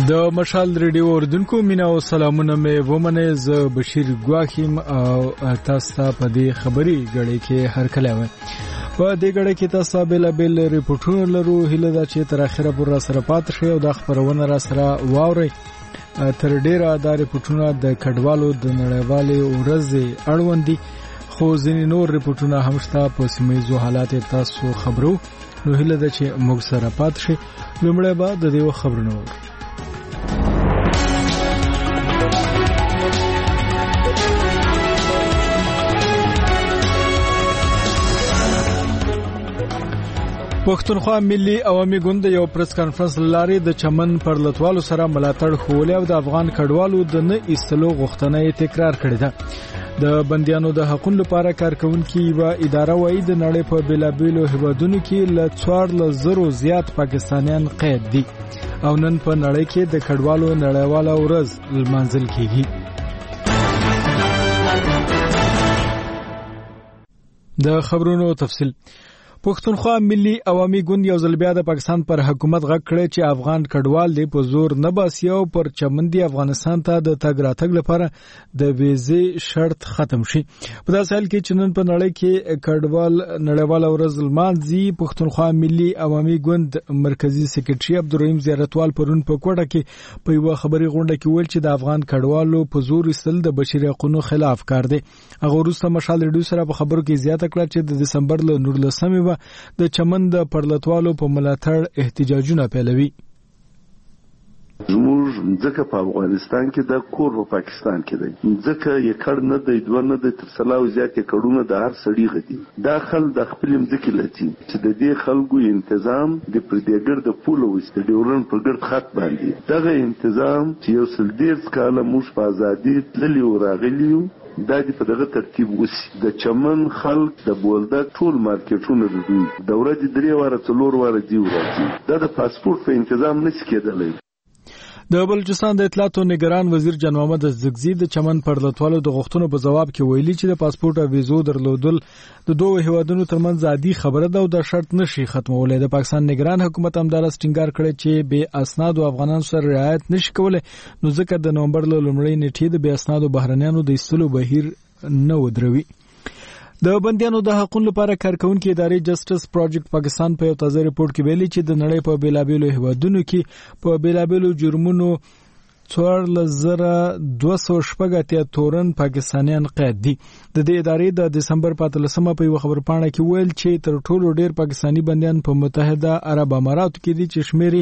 د مشال ریډیو اوردونکو مینا او سلامونه مې ومنه ز بشیر ګواخیم او تاسو ته په دې خبري غړې کې هر کله و په دې غړې کې تاسو بل ریپورتونه لرو هله دا چې تر اخره پر سره پات شي او د خبرونه را سره واوري تر ډیره د ریپورتونو د کډوالو د نړیوالې ورځ اړوندي خو ځینې نور ریپورتونه هم شته په سیمایي حالات تاسو خبرو نو هله دا چې موږ سره پات شي لومړی به د دې خبرونه پښتونخوا ملي عوامي ګوند یو پریس کانفرنس لاري د چمن پر لټوالو سره ملاتړ خولې او د افغان کډوالو د نه ایستلو غوښتنه تکرار کړې ده د بنديانو د حقوقو لپاره کارکونکو و اداره وایي د نړۍ په بیلابیلو هیوادونو کې ل 4000 زیات پاکستانیان قید دي او نن په نړۍ کې د کډوالو نړیواله ورځ لمانځل کیږي د خبرونو تفصیل پښتونخوا ملي عوامي ګوند یو ځل بیا د پاکستان پر حکومت غږ کړی چې افغان کډوال دی په زور نه باسي او پر چمندي افغانستان ته د تګ راتګ لپاره د ویزې شرط ختم شي په داسې حال کې چې نن په نړۍ کې کډوال نړیواله ورځ لمانځي پښتونخوا ملي عوامي ګوند مرکزی سکرټري عبدالرحیم زیارتوال پرون په کوټه کې په یو خبري غونډه کې ویل چې د افغان کډوالو په زور ایستل د بشري حقوقو خلاف کار دی هغه وروسته مشال ریډیو سره په خبرو کې زیاته کړه چې د دسمبر له 19 د چمن د پرلتوالو په ملاتړ احتجاجونه پیلوي زموږ ځکه په افغانستان کې د کور په پاکستان کې دی ځکه یې کړ نه دی دوه نه د ترسلاو زیات کړونه د هر سړي غدي داخل د خپل ځکه لتی چې د دې خلکو تنظیم د پردیګر د پولو وست ډیورن په ګرد خط باندې دغه تنظیم چې یو سل ډیر کاله موږ په ازادي تللی او راغلیو دا د په دغه ترتیب وسی د چمن خلک د بولدک ټول مارکیټونه دوی د ورځې 3 واره 4 واره دی ورځي دا د پاسپورت په تنظیم نشي کېدلی د بلوچستان د اطلاعات او نگران وزیر جان محمد زغزی د چمن پر لټوالو د غوښتنو په جواب کې ویلي چې د پاسپورت او ویزو درلودل د دوه هیوادونو ترمنځ عادي خبره ده او د شرط نشي ختمولای د پاکستان نگران حکومت هم داس ټینګار کړی چې به اسناد او افغانان سره رعایت نشي کولای نو ځکه د نومبر له لومړۍ نیټې د به اسناد او بهرنیانو د ایستلو بهیر نه ودروي د بنديانو د حقوقو لپاره کارکونکو ادارې جسټس پروجیکټ پاکستان په یو تازه ریپورت کې ویلي چې د نړۍ په بیلابیلو هیوادونو کې په بیلابیلو جرمونو 4280 تورن پاکستانیان قید دي د دې ادارې د دسمبر 15 په یو خبر پاڼه کې ویل چې تر ټولو ډیر پاکستانی بنديان په متحده عرب اماراتو کې دي چې شمیر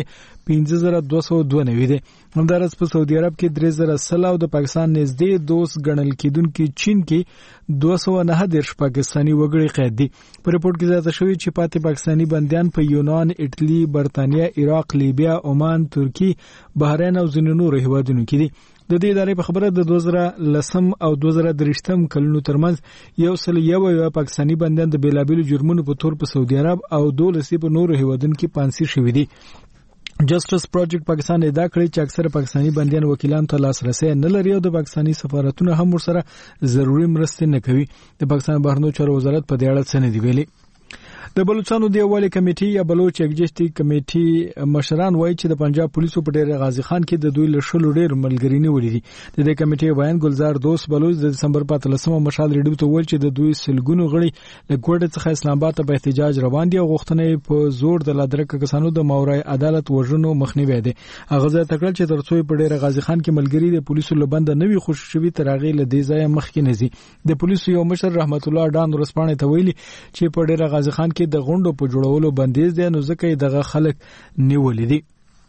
15292 دي همدارس په سعودي عرب کې 3000 او د پاکستان نږدې دوست ګڼل کېدونکو چین کې 209 پاکستانی وګړي قید دي په ریپورت کې زیاته شوی چې پاتې پاکستانی بنديان په یونان ایټلی برتانیا عراق لیبیا عمان ترکی بحرین او ځینو نورو هیوادونو کې دي د دې ادارې په خبره د 2010 او 2013 کلونو ترمنځ یو سل یو پاکستانی بنديان د بیلابیلو جرمونو په تور په سعودي عرب او 12 په نورو هیوادونو کې پانسي شوی دي جسټس پروجیکټ پاکستان ادعا کړې چې اکثره پاکستانی بنديان وکیلان ته لاسرسي نه لري او د پاکستانی سفارتونو هم ورسره ضروري مرستې نه کوي د پاکستان بهرنیو چارو وزارت په دې اړه څه نه دی ویلي د بلوچستان د یووالي کمیټې یا بلوچ ایگزیکټیو کمیټې مشران وایي چې د پنجاب پولیسو په ډیر غازی خان کې د دوی له شلو ډیر ملګری نه ولیدي د دې کمیټې بیان ګلزار دوست بلوچ د دسمبر 15 مشال ریډیو ته ویل چې د دوی سلګونو غړي له کوټه څخه اسلام آباد ته په احتجاج روان دي او غوښتنې په زور د لادرک کسانو د ماورای عدالت وژنو مخنیوي دي هغه ځای تکړه چې ترڅو په ډیر غازی خان کې ملګری د پولیسو لبند نه وي خوششوي ترغه له دې ځای مخ کې نزي د پولیسو یو مشر رحمت الله ډان ورسپانه ته ویلي چې په ډیر غازی خان کې د غونډو په جوړولو بندیز دي نو ځکه دغه خلک نیولې دي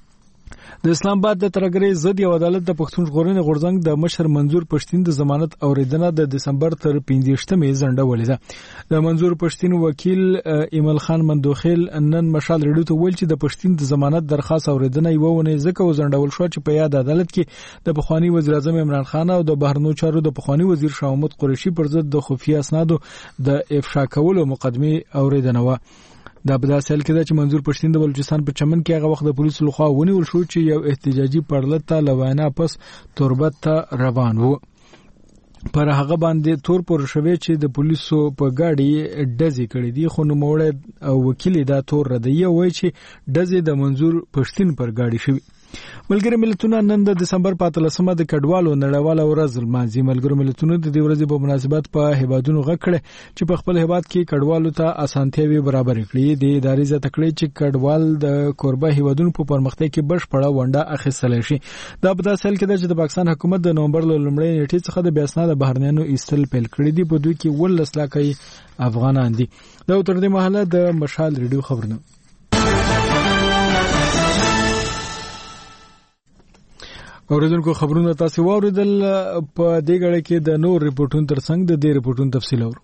د اسلام آباد د ترګری ضد یو عدالت د پښتون ژغورنې غورځنګ د مشر منظور پښتين د ضمانت اوریدنه د دسمبر تر 15مې زنده ولیده د منظور پښتين وکیل ایمل خان مندوخیل نن مشال ریډیو ته ویل چې د پښتين د ضمانت درخواست اوریدنه یو ونه ځکه وزندول شو چې په یاد عدالت کې د پخوانی وزیر اعظم عمران خان او د بهرنیو چارو د پخوانی وزیر شاه محمود قریشي پر ضد د خفیه اسنادو د افشا کولو مقدمه اوریدنه و دا په داسې حال کې چې منظور پښتين د بلوچستان په چمن کې هغه وخت د پولیسو لخوا ونیول شو چې یو احتجاجي پرلته لوینا پس تربت ته روان وو پر هغه باندې تور پر شوی چې د پولیسو په گاډي ډزې کړې دي خو نو موړ او وکیل دا تور ردیه وای چې ډزې د منظور پښتين پر گاډي شوی ملګری ملتونه نن د دسمبر 15مه د کډوالو نړیواله ورځ لمانځي. ملګری ملتونه د دې ورځې په مناسبت په هیوادونو غږ کړی چې په خپل هیواد کې کډوالو ته اسانتیاوي برابر کړي. د ادارې زیاته کړی چې کډوال د کوربه هیوادونو په پرمختګ کې بشپړه ونډه اخیستلی شي. دا په داسې حال کې ده چې د پاکستان حکومت د نومبر له لومړۍ نیټې څخه د بې اسناده بهرنیانو ایستل پیل کړي دي. په دوی کې 18 لکه افغانان دي. دا تر دې مهاله د مشال ریډیو خبرونه. اوریدونکو خبرونه تاسو واوریدل. په دې غړي کې د نور ریپورتونو ترڅنګ د دې ریپورتونو تفصیل اورو.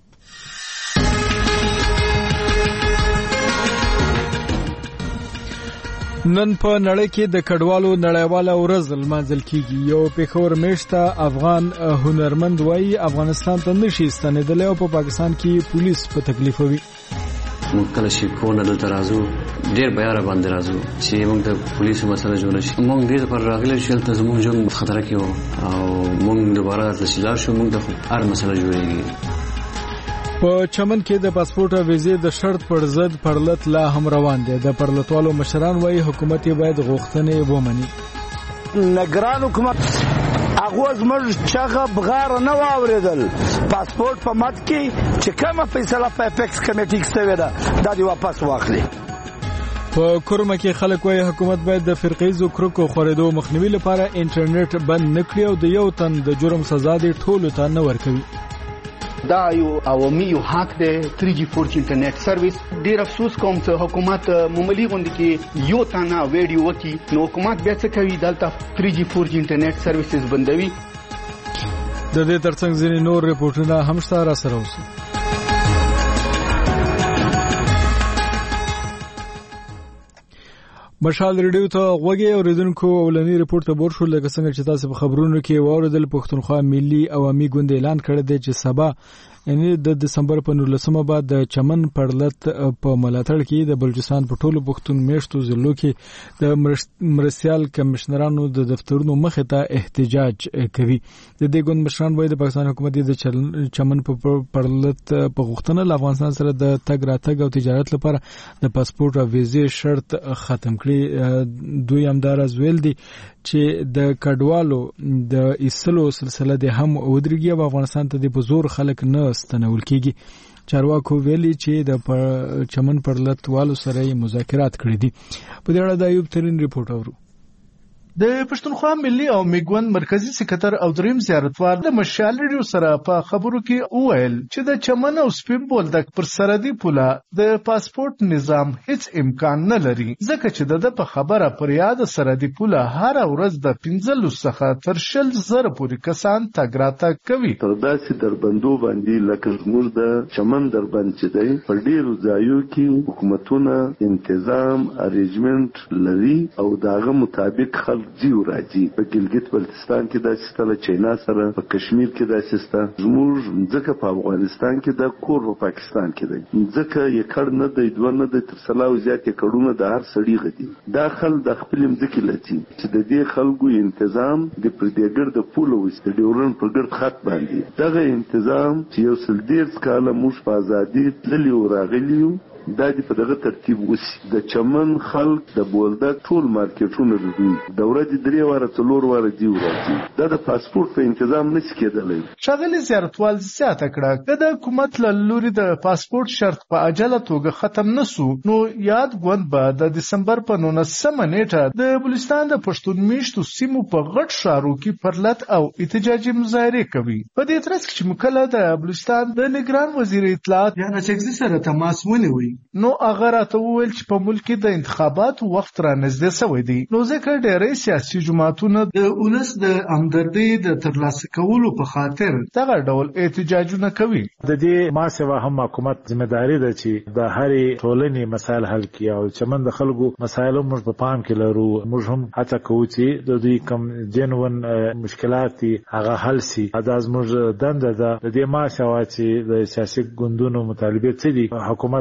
نن په نړۍ کې د کډوالو نړیواله ورځ لمانځل کیږي. یو پیښور میشته افغان هنرمند وایي افغانستان ته نشي ستنېدلی او په پاکستان کې پولیس په تکلیفوي. موږ کله چې کونه دلته راځو ډېر بیاره باندې راځو چې موږ د پولیسو مسله جوړه شي. موږ دې پر راغلي چې دلته زموږ ژوند خطر کې وو او موږ دوباره تشکیل شو. موږ د هر مسله جوړېږي. په چمن کې د پاسپورت او ویزې د شرط پر ضد پرلط لا هم روان دي. د پرلطوالو مشران وایي حکومت باید غوښتنې ومني. نگران حکومت اغوز مرج چاغه بغار نه واوریدل. پاسپورت په مد کې چې کومه فیصله په اپیکس کمیټې کې شوې ده دا دی واپس واخلي. په کورمه کې خلک وایي حکومت باید د فرقیزو کرکو خورېدو مخنیوي لپاره انټرنیټ بند نکړي او د یو تن د جرم سزا دې ټولو ته نه ورکوي. دا یو عوامي حق دی 3G 4G انټرنیټ سرویس. ډیر افسوس کوم چې حکومت معمولی غونډه کې یو تانا ویډیو وکي نو حکومت بیا څه کوي دلته 3G 4G انټرنیټ سرویسز بندوي. د دې ترڅنګ ځینې نور ریپورتونه هم سره اوسي. مشال ریډیو ته غوږی اوریدونکو اولنی ریپورت ته بور شو. لکه څنګه چې تاسو په خبرونو کې واوریدل پښتونخوا ملي عوامي ګوند اعلان کړی دی چې سبا یعنی د دسمبر په 19مه بعد د چمن پرلط په ملاتړ کې د بلوچستان په ټولو پښتون میشتو ضلعو کې د مرستیال کمشنرانو د دفترونو مخې ته احتجاج کوي. د دې ګوند مشران وایي د پاکستان حکومت د چمن په پرلط په غوښتنه له افغانستان سره د تګ راتګ او تجارت لپاره د پاسپورت او ویزې شرط ختم کړي. دوی همدارس ویل دي چې د کډوالو د ایستلو سلسله د هم ودرېږي او افغانستان ته د بزور خلک نه ستنول کیږي. چارواکو ویلي چې د چمن پرلط والو سره مذاکرات کړي دي. په دې اړه د ایوب ترين ریپورت اورو. د پښتونخوا ملي او میګوند مرکزی سکرټر او دریم زیارتوال د مشال ریډیو سره په خبرو کې وویل چې د چمن او سپین بولدک پر سرحدي پوله د پاسپورت نظام هیڅ امکان نه لري ځکه چې د په خبره پر یاد سرحدي پوله هر ورځ د 15 څخه تر 10,000 پورې کسان تګ راتګ کوي. تر داسې دربندو باندې لکه زموږ د چمن دربند چې دی په ډیرو ځایو کې حکومتونه تنظیم اریجمنت لري او داغه مطابق خلک جیو راځي. په ګلګت بلتستان کې داسې ستله چینا سره په کشمیر کې داسې ستا زموږ ځکه په افغانستان کې د کور په پاکستان کې دی ځکه یې کړ نه دی دوه نه دی تر سلاو زیات یې کړونه د هر سړي غدي. دا خل د خپل مځکې لتی چې د دې خلکو تنظیم د پردیګر د پولو وست ډیورن پر ګرد خط باندې دغه تنظیم چې یو سل ډیر کاله موږ په ازادي تللی او راغلیو دا دی په دغه ترتیب وسی. د چمن خلک د بولدک ټول مارکیټونه دوی د ورځې 3 واره 4 واره دی ورځي. دا د پاسپورت په تنظیم نشي کېدلی. شاغلي زیارتوال زیاته کړه د حکومت له لوري د پاسپورت شرط په عجله توګه ختم نسو نو یاد ګوند به د دسمبر په 19مه نیټه د بلوچستان د پښتون میشتو سیمو په غټ ښارو کې پرلط او احتجاجي مظاهره کوي. په دې ترڅ کې مکله د بلوچستان د نگران وزیر اطلاعات یا نچګزي سره تماس ونیوي نو هغه راته وویل چې په ملک کې د انتخاباتو وخت را نږدې شوی دی نو ځکه ډېری سیاسي جماعتونه د ولس د همدردۍ د ترلاسه کولو په خاطر دغه ډول احتجاجونه کوي. د دې ما سوا هم حکومت ځمېداري ده چې د هرې ټولنې مسایل حل کړي او چمن د خلکو مسایل موږ په پام کې لرو. موږ هم هڅه کوو چې د دوی کوم جنون مشکلات دي هغه حل شي. دا زموږ دنده ده. د دې ما سوا چې د سیاسي ګوندونو مطالبه څه دي حکومت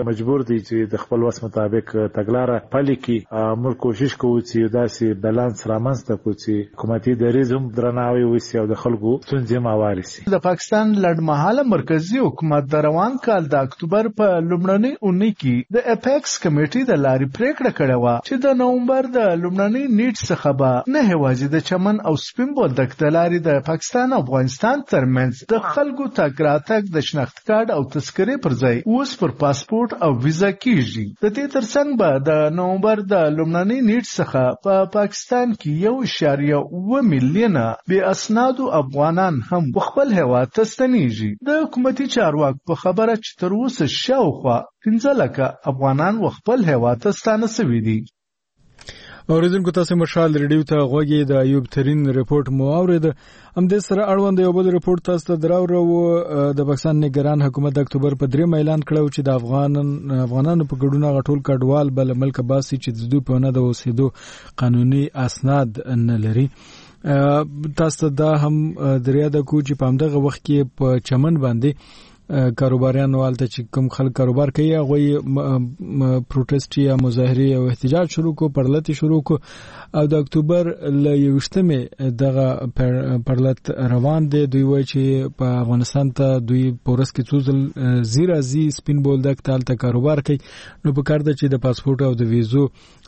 مجبور دي چې د خپل وس مطابق تګلاره پلي کی. موږ کوشش کوو چې داسې بیلانس رامنځته کړو چې حکومتي دریځ هم درناوی وشي او د خلکو ستونزې ماواري شي. د پاکستان لړمحاله مرکزی حکومت د روان کال د اکتوبر په لومړنۍ اونۍ کې د اپیکس کمیټې د لارې پریکړه کړې وه چې د نومبر د لومړنۍ نیټ څخه به نه یوازې د چمن او سپین بولدک د لارې د پاکستان او افغانستان ترمنځ د خلکو تګ راتګ د شناخت کارت او تذکرې پر ځای اوس پر پاسپورت او ویزا کیږي. د دې ترڅنګ به د نومبر د لومړنۍ نیټ څخه په پاکستان کې 1.7 میلیونه بې اسنادو افغانان هم خپل هیواد ته ستنیږي. د حکومتي چارواکو په خبره چې تر اوسه شاوخوا 15 لکه افغانان خپل هیواد ته ستانه شوي دي. اوریدونکو تاسو مشال ریډیو ته غوږی د ایوب ترين رپورت مو اورید. همدې سره اړوند یو بل رپورت تاسو ته دراوړو. د پاکستان نگران حکومت د اکتوبر په 3 اعلان کړو چې د افغانانو په ګډون غټول کډوال بل ملک باسي چې د دوی په نه د اوسېدو قانوني اسناد نه لري. تاسو دا هم دریا د کوچ په همدغه وخت کې په چمن باندې کاروباریان والته چې کوم خلک کاروبار کوي هغه پروتست یا مظاهره او احتجاج شروع کو پرلط شروع کو او د اکتوبر ل 21مه دغه پرلط روان دي. دوی وایي چې په افغانستان ته دوی پورس کې څوزل زیرازي سپین بولدک تالته کاروبار کوي نو په کار ده چې د پاسپورت او د ویزو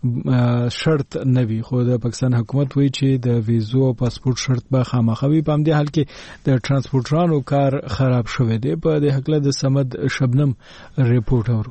شرط نه وي. خو د پاکستان حکومت وایي چې د ویزو او پاسپورت شرط به خامخوي. په همدې حال کې د ترانسپورټرانو کار خراب شوی دی. په د حقله د سمد شبنم ریپورت اورو.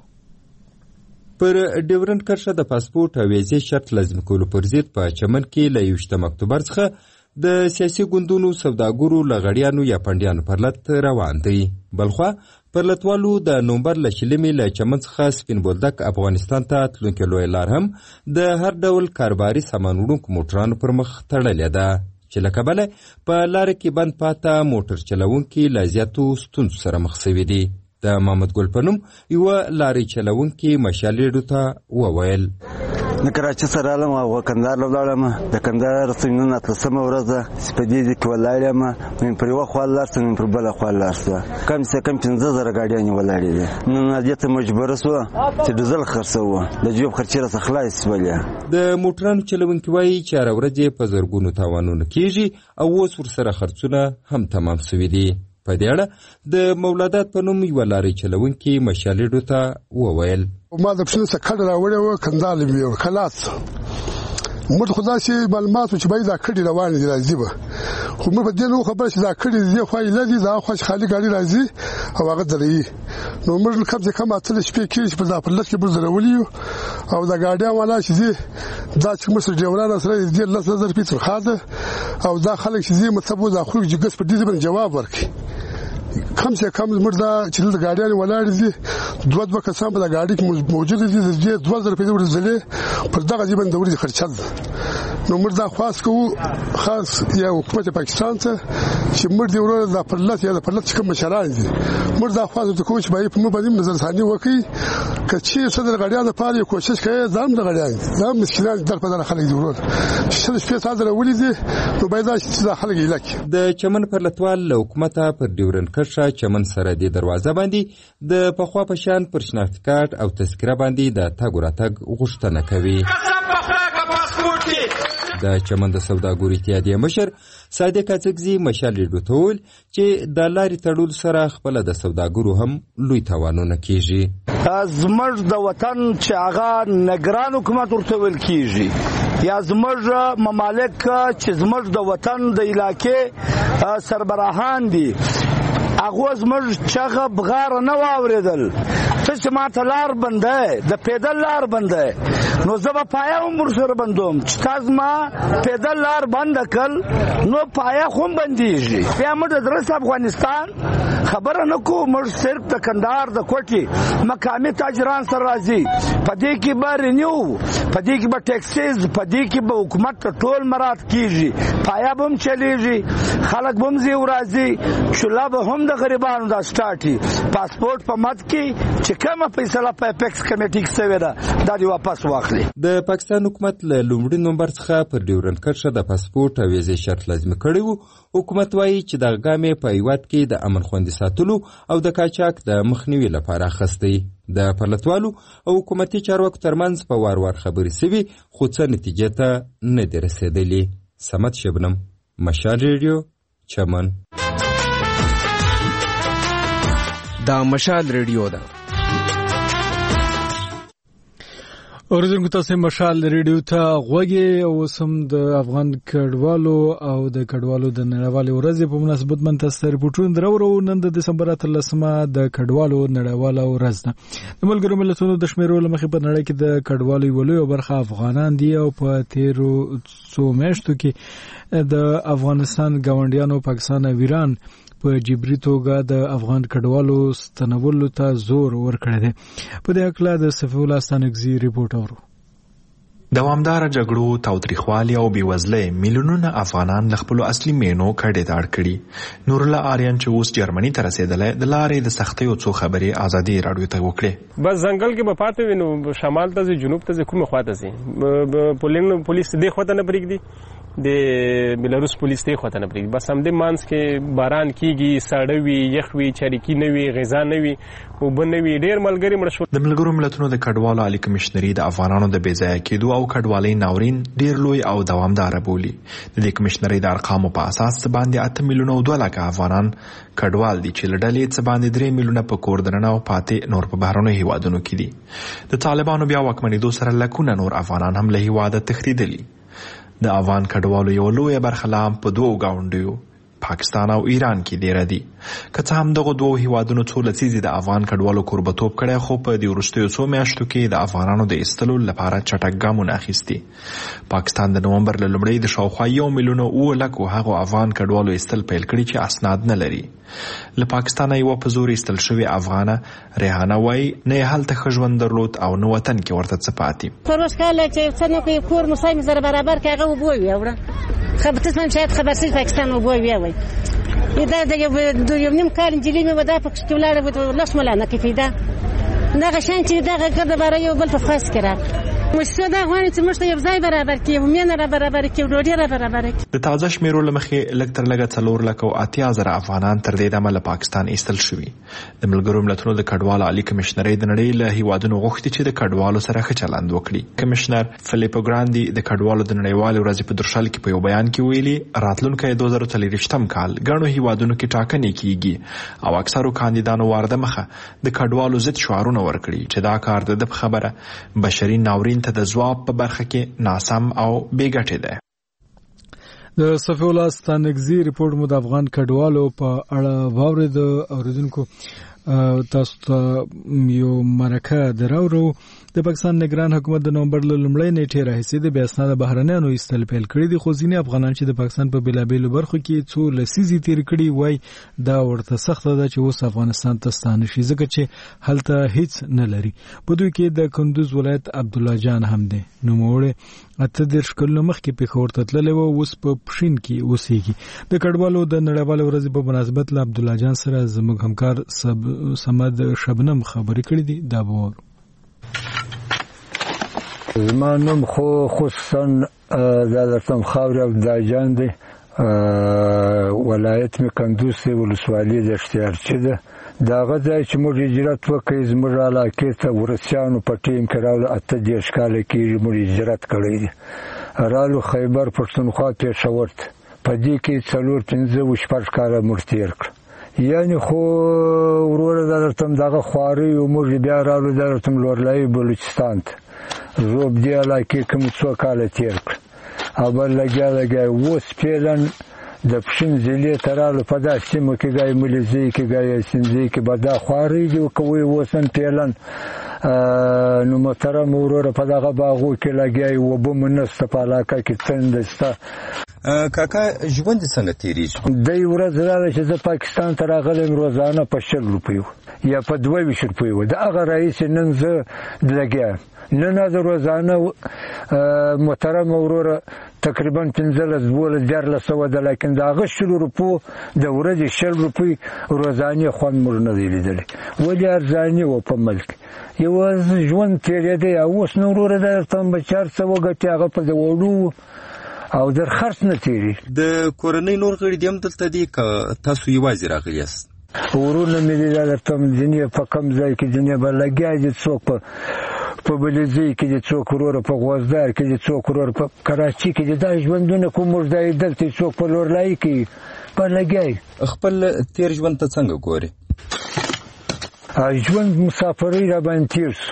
پر ډیورنډ کرښه د پاسپورت او ویزې شرط لازم کولو پر ضد په چمن کې له 28 اکتوبر څخه د سیاسي ګوندونو سوداګرو لغړیانو یا پندیانو پرلط روان دی. بلخوا پرلطوالو د نومبر ل شلمې له چمن څخه سپین بولدک افغانستان ته تلونکې لوی لار هم د هر ډول کاروباري سامان وړونکو موټرانو پر مخ تړلې ده چې له کبله په لارې کې بند پاته موټر چلونکي له زیاتو ستونزو سره مخ شوي دي. د محمد ګل په نوم یوه لارې چلونکي مشالېډو ته وویل د کراچۍ سره رالم او کندهار لاړم. د کندهار نن 18مه ورځ ده چې په دې کې ولاړ یم. من پر یوه خوا لاړ شوم، من پر بله خوا لاړ شوم. کم سے کم 15,000 ګاډیانې ولاړې دي. نن دې ته مجبوره شوه چې ډیزل خرڅوه. د جیب خرچې راڅخه خلاص شولې. د موټرانو چلونکي وایي چې هره ورځ یې په زرګونو تاوانونه کېږي او اوس ورسره خرڅونه هم تمام شوي دي. په دې اړه د مولادات په نوم یوه لارې چلونکي مشالېډو ته وویل ما د پښې څخه کډه راوړې وه کندهار مې یو خلاص موږ خو داسې معلومات و چې باید دا کډې روانې دي راځي به خو موږ په دې نه خبره چې دا کډې دې خوا یې لدي دا خوا چې خالي ګاډي راځي او هغه دروي نو موږ کم سے کم 8 شپې کېږي چې په دا پرلط کې موږ درولي یو او دا ګاډیان والا چې دي دا چې موږ سره ډریوران سره دې 10,000 روپۍ تنخواه ده او دا خلک چې دي مطلب دا خلک چې ګس په دې باندې جواب ورکړي. کم سے کم زموږ دا چې د ګاډیان ولاړ دي دوه کسان په ګاډي کې موجود دي د 2000 روپۍ ورزلې پر دغه ځای باندې ورې خرچل نو موږ دا خاص کوو خاص یا حکومت پاکستان ته چې موږ دی ورور د پرلط یا د پرلط کوم مشران دي موږ دا خاص ته کوم چې باید په موږ باندې نظر ثاني وکړي کچې صدر ګاډیان لپاره کوشش کوي ځم د ګاډیان دا مسکینان در په خلک دی ورور چې شپې ساده ولې دي نو باید دا خلک یې لکه د چمن پرلطوال له حکومت پر ډیورنډ کرښه چمن سره د دروازه باندې د پخوا په شان پر شناخت کارت او تذکره باندې د تګ راتګ غوښتنه کوي. د چمن د سوداګرو اتحادیې مشر صادق اڅکزي مشالېډو ته وویل چې د لارې تړلو سره خپله د سوداګرو هم لوی تاوانونه کېږي. زموږ د وطن چې هغه نگران حکومت ورته ویل کېږي یا زموږ ممالک چې زموږ د وطن د علاقې سربراهان دي هغه زموږ چغه بغاره نه واورېدل ته چې ماته لار بنده د پیدل لار بنده نو زه به پایه هم ورسره بندوم چې تاسو ما پیدل لار بنده کړل نو پایه خو هم بندېږي بیا موږ د درست افغانستان خبره نه کوو موږ صرف د کندهار د کوټې مقامي تاجران سره راځي په دې کې به رینیو په دې کې به ټیکسیز په دې کې به حکومت ته ټول مراد کېږي پایه به هم چلیږي خلک به هم ځي راځي شله به هم د غریبانو دا سټارټي پاسپورت په مد کې چې کومه فیصله په اپیکس کمیټې کې شوې ده دا دې واپس واخلي. د پاکستان حکومت له لومړي نومبر څخه پر ډیورنډ کرښه د پاسپورت او ویزې شرط لازمي کړی و. حکومت وایي چې دغه ګام یې په هیواد کې د امن خوندي ساتلو او د قاچاق د مخنیوي لپاره اخیستی. د پرلتوالو او حکومتي چارواکو ترمنځ په وار وار خبرې سوي خو څه نتیجې ته نه دي رسېدلي. صمد شبنم، مشال ریډیو، چمن. دا مشال ریډیو ده. اوریدونکو تاسو مشال ریډیو ته غوږی او سم د افغان کډوالو او د کډوالو د نړیوالې ورځې په مناسبت باندې تاسو رپورټونه درورو. نن د دسمبر 13مه د کډوالو نړیواله ورځ ده. د ملګرو ملتونو د شمیرو لمخې په نړۍ کې د کډوالو یو لوی برخه افغانان دي او په تیرو څو میاشتو کې د افغانستان ګاونډیانو پاکستان او ایران په جبري توګه د افغان کډوالو ستنولو ته زور ورکړی دی. په دې اړه د صفي الله ستانکزي ریپورټ اورو. دوامداره جګړو، تاوتریخوالي او بېوزلۍ میلیونونه افغانان له خپلو اصلي مینو کډې ته اړ کړي. نورالله آریان چې اوس جرمني ته رسېدلی، د لارې د سختیو څو خبرې ازادي راډیو ته وکړې. بس ځنګل کې به پاتې وي، نو شمال ته ځي، جنوب ته ځي، کومې خوا ته ځي. پولیس دې خوا ته نه پرېږدي، د بلاروس پولیس دې خوا ته نه پرېږدي. بس همدې منځ کې باران کېږي، ساړه وي، یخ وي، چاریکي نه وي، غذا نه وي، اوبه نه وي، ډېر ملګري مړه شول. د ملګرو ملتونو د کډوالو عالي کمشنري د افغانانو د بېځایه کېدو او کډوالۍ ناورین ډېر لوی او دوامداره بولي. د دې کمشنرۍ د ارقامو په اساس څه باندې 8 میلیونه او 2 لکه افغانان کډوال دي چې له ډلې څه باندې 3 میلیونه په کور دننه او پاتې نور په بهرنیو هیوادونو کې دي. د طالبانو بیا واکمنېدو سره لکونه نور افغانان هم له هیواده تښتېدلي. د افغان کډوالو یو لویه برخه لا هم په 2 ګاونډیو پاکستان او ایران کې ډیره دي. که څه هم دغه 2 هیوادونو څو لسیزې د افغان کډوالو کوربتوب کړی، خو په دې وروستیو څو میاشتو کې د افغانانو د ایستلو لپاره چټک ګامونه اخیستي. پاکستان د نومبر له لومړۍ د شاوخوا 1 میلیون او 9 لکو هغو افغان کډوالو ایستل پیل کړي چې اسناد نه لري. له پاکستانه یوه په زور ایستل شوې افغانه ریحانه وایي نه یې هلته ښه ژوند درلود او نه وطن کې ورته څه پاتې. پروش کاله چې څه نه کوي، کور مو سایم زره برابر کې هغه اوبه ویوړه. خبرتسم شاید خبرسي پاکستان اوبه ویوي. دا د یو نیم کال انجلۍ مې ودا په کې ولاړه لاس ملانه کې پیدا نه غشان چې دا غږ باره یو بل په خاص کړه. مشته دا غواړي چې موږ ته یو ځای برابر کړي، ومنه را برابر کړي، ډوډۍ را برابر کړي. د تازه شمیرو له مخې لږ تر لږه 4 لکه او 80,000 افغانان تر دې دمه له پاکستان ایستل شوي. د ملګرو ملتونو د کډوالو عالي کمشنرۍ د نړۍ له هیوادونو غوښتي چې د کډوالو سره ښه چلند وکړي. کمشنر فلیپو ګراندي د کډوالو د نړیوالې ورځې په درشل کې په یو بیان کې ویلي راتلونکی 2023 کال ګڼو هیوادونو کې ټاکنې کیږي او اکثرو کاندیدانو وارده مخه د کډوالو ضد شعارونه ورکړي چې دا کار د خبره بشري ناورین ته د ځواب په برخه کې ناسم او بې ګټې ده. د صفي الله ستانکزي ریپورټ مو د افغان کډوالو په اړه واورید. اوریدونکو تاسو ته یو مرکه دراورو. د پاکستان نگران حکومت د نومبر له لومړۍ نیټې راهیسې د بې اسناده بهرنیانو ایستل پیل کړي دي، خو ځینې افغانان چې د پاکستان په بېلابېلو برخو کې څو لسیزې تېرې کړي وایي دا ورته سخته ده چې اوس افغانستان ته ستانه شي، ځکه چې هلته هیڅ نه لري. په دوی کې د کندوز ولایت عبدالله جان هم دی. نوموړی 38 کلونو مخکې پېښور ته تللی و، اوس په پښین کې اوسېږي. د کډوالو د نړیوالې ورځې په مناسبت له عبدالله جان سره زموږ همکار صمد شبنم خبرې کړې دي. دا به واورو. زما نوم خصوصا دا درتم خاورې عبدالله جان دی. ولایت مې کندوز دی، ولسوالي د اشتیارچي ده. د هغه ځای چې موږ هجرت وکړی زموږ علاقې ته ورسیانو په ټیم کې راغلو. 38 کاله کېږي موږ هجرت کړی دی. رالو خیبر پښتونخوا پېښور ته. په دې کې 4-5 کاله موږ تېر کړ. یعنی خو وروره دا درتم دغه خوارۍ و موږ بیا رالو دا درتم لورلایي بلوچستان ته. زوب دی علاقې کوم 2 کاله تېر کړ. او بل لګیا اوس فعلا د پښین ضلع ته رالو. په دا سیمه کې ګای ملیزۍ کې ګای سنځۍ کې به دا خوارۍ دي کوي اوس هم فعلا. نو محترم وروره په دغه باغو کې لګیا یو اوبه مو نشته، په علاقه کې تنده شته. کاکا ژوند دې څنګه تېرېږي؟ دی ورځ راغله چې زه پاکستان ته راغلم روزانه په 60 روپیو یا په 22 روپیو. د هغه رئیس نن زه لګیا نن د روزانه محترم وروره تقریبا 15-14 ده، لیکن د هغه 60 روپو د ورځې 60 روپۍ روزانې خوند موږ نه دی لیدلی. ولې ارزانې و په ملک یوازې ژوند تېرېدی. اوس نو وروره درته به چې هر څه وګټې هغه په د وړو او در خرڅ نه تېرېږي. د کورنۍ نور غړي دې هم دلته دي که تاسو یوازې راغلي یاست؟ ورونه مې دي درته ځینې په کم ځای کې ځینې به لګیا دي څوک په بلځي کې دي څوک وروره په غوزدار کې دي څوک وروره په کراچي کې دي دا ژوندونه کوم موږ ځای دلته څوک په لورلای کې په لګیا خپل تیر ژوند ته څنګه ګوري؟ ژوند مسافرۍ را باندې تېر شو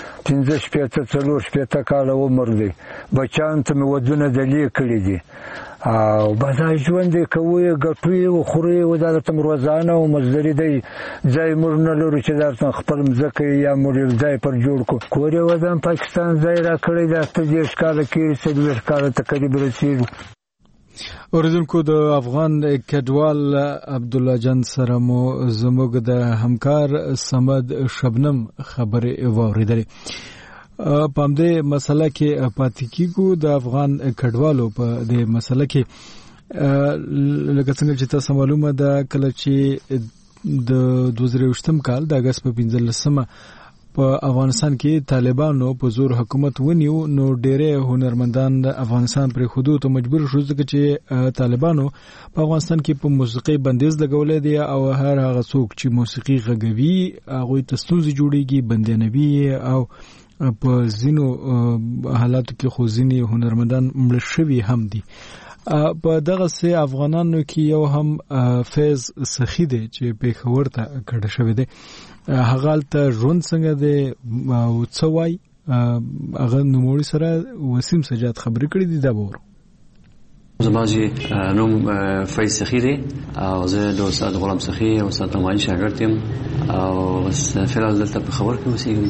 15-14 کاله عمر دی بچیانو ته مې ودونه دلې کړي دي او بس ژوند یې کوو یې ګټو یې وخورو یې دا درته روزانه او مزدوري دی ځای موږ نه لرو چې درته خپل مځکه یا موږ یو ځای پر جوړ کړو کور یې ودان پاکستان ځای راکړی دا 30 کاله کېږي 40 کاله تقریبا رسېږو. اوریدونکو د افغان کډوال عبدالله جان سره مو زموږ د همکار صمد شبنم خبرې واورېدلې. په همدې مسله کې پاتې کېږو. د افغان کډوالو په دې مسله کې لکه څنګه چې تاسو معلومه ده کله چې د 2023 کال د اگست په 15 په افغانستان کې طالبانو په زور حکومت ونیو نو ډېرې هنرمندان د افغانستان پر حدود ته مجبور شو ځکه چې طالبانو په افغانستان کې په موسیقي بندیز لګولې دي او هر هغه څوک چې موسیقي غږوي هغه ته ستونزې جوړيږي بنديانوي او په ځینو حالاتو کې خو ځینې هنرمندان مړ شوي هم دي. په دغه سه افغانانو کې یو هم فیض سخی دی چې پیښور ته کډه شوی دی. هغه ته ژوند څنګه دی او څه وای هغه نوموړي سره وسیم سجاد خبرې کړې دي دا وره. زما چې نوم فیض سخی دی او زه د استاد غلام سخی او استاد امین شاګرد یم او فعلا دلته په خبر کې اوسېږم.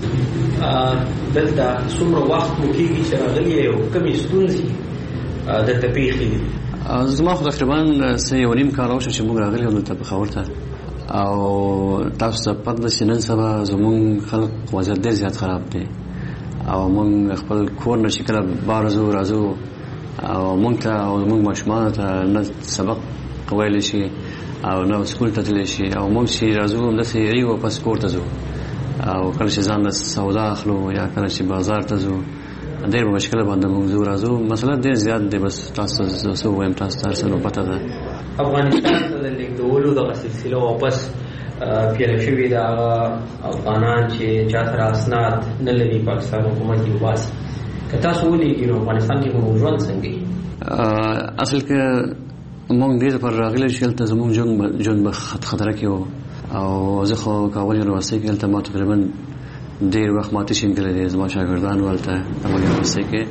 دلته څومره وخت مو کېږي چې راغلي یو کمې ستونزې دلته پیښې دي؟ زما خو تقریبا 1.5 کال وشو چې موږ راغلي یو دلته په خبر ته او تاسو ته پته ده چې نن سبا زموږ خلک وضعیت ډېر زیات خراب دی او موږ خپل کور نه چې کله بار ځو راځو او موږ ته او موږ ماشومانو ته نه سبق ویلی شي او نه سکول ته تللی شي او موږ چې راځو همداسې یې واپس کور ته ځو او کله چې ځان له سودا اخلو یا کله چې بازار ته ځو ډېر په مشکله باندې موږ ځو راځو. مسله ډېر زیات دی. بس تاسو څه وایم تاسو ته هر څه نو پته ده. افغانستان ته د لیږدولو دغه سلسله واپس پیله شوې ده. هغه افغانان چې چا سره اسناد نه لري پاکستان حکومت یې وباسي که تاسو ولیږي نو افغانستان کې موږ ژوند څنګه وي؟ اصل کې موږ دې لپاره راغلي چې هلته زموږ ژوند به خطره کې و او زه خو کابل یونیورسټۍ کې هلته ما تقریبا ډېر وخت ما ټیچینګ کړی دی. زما شاګردان هلته کابل یونیورسټۍ کې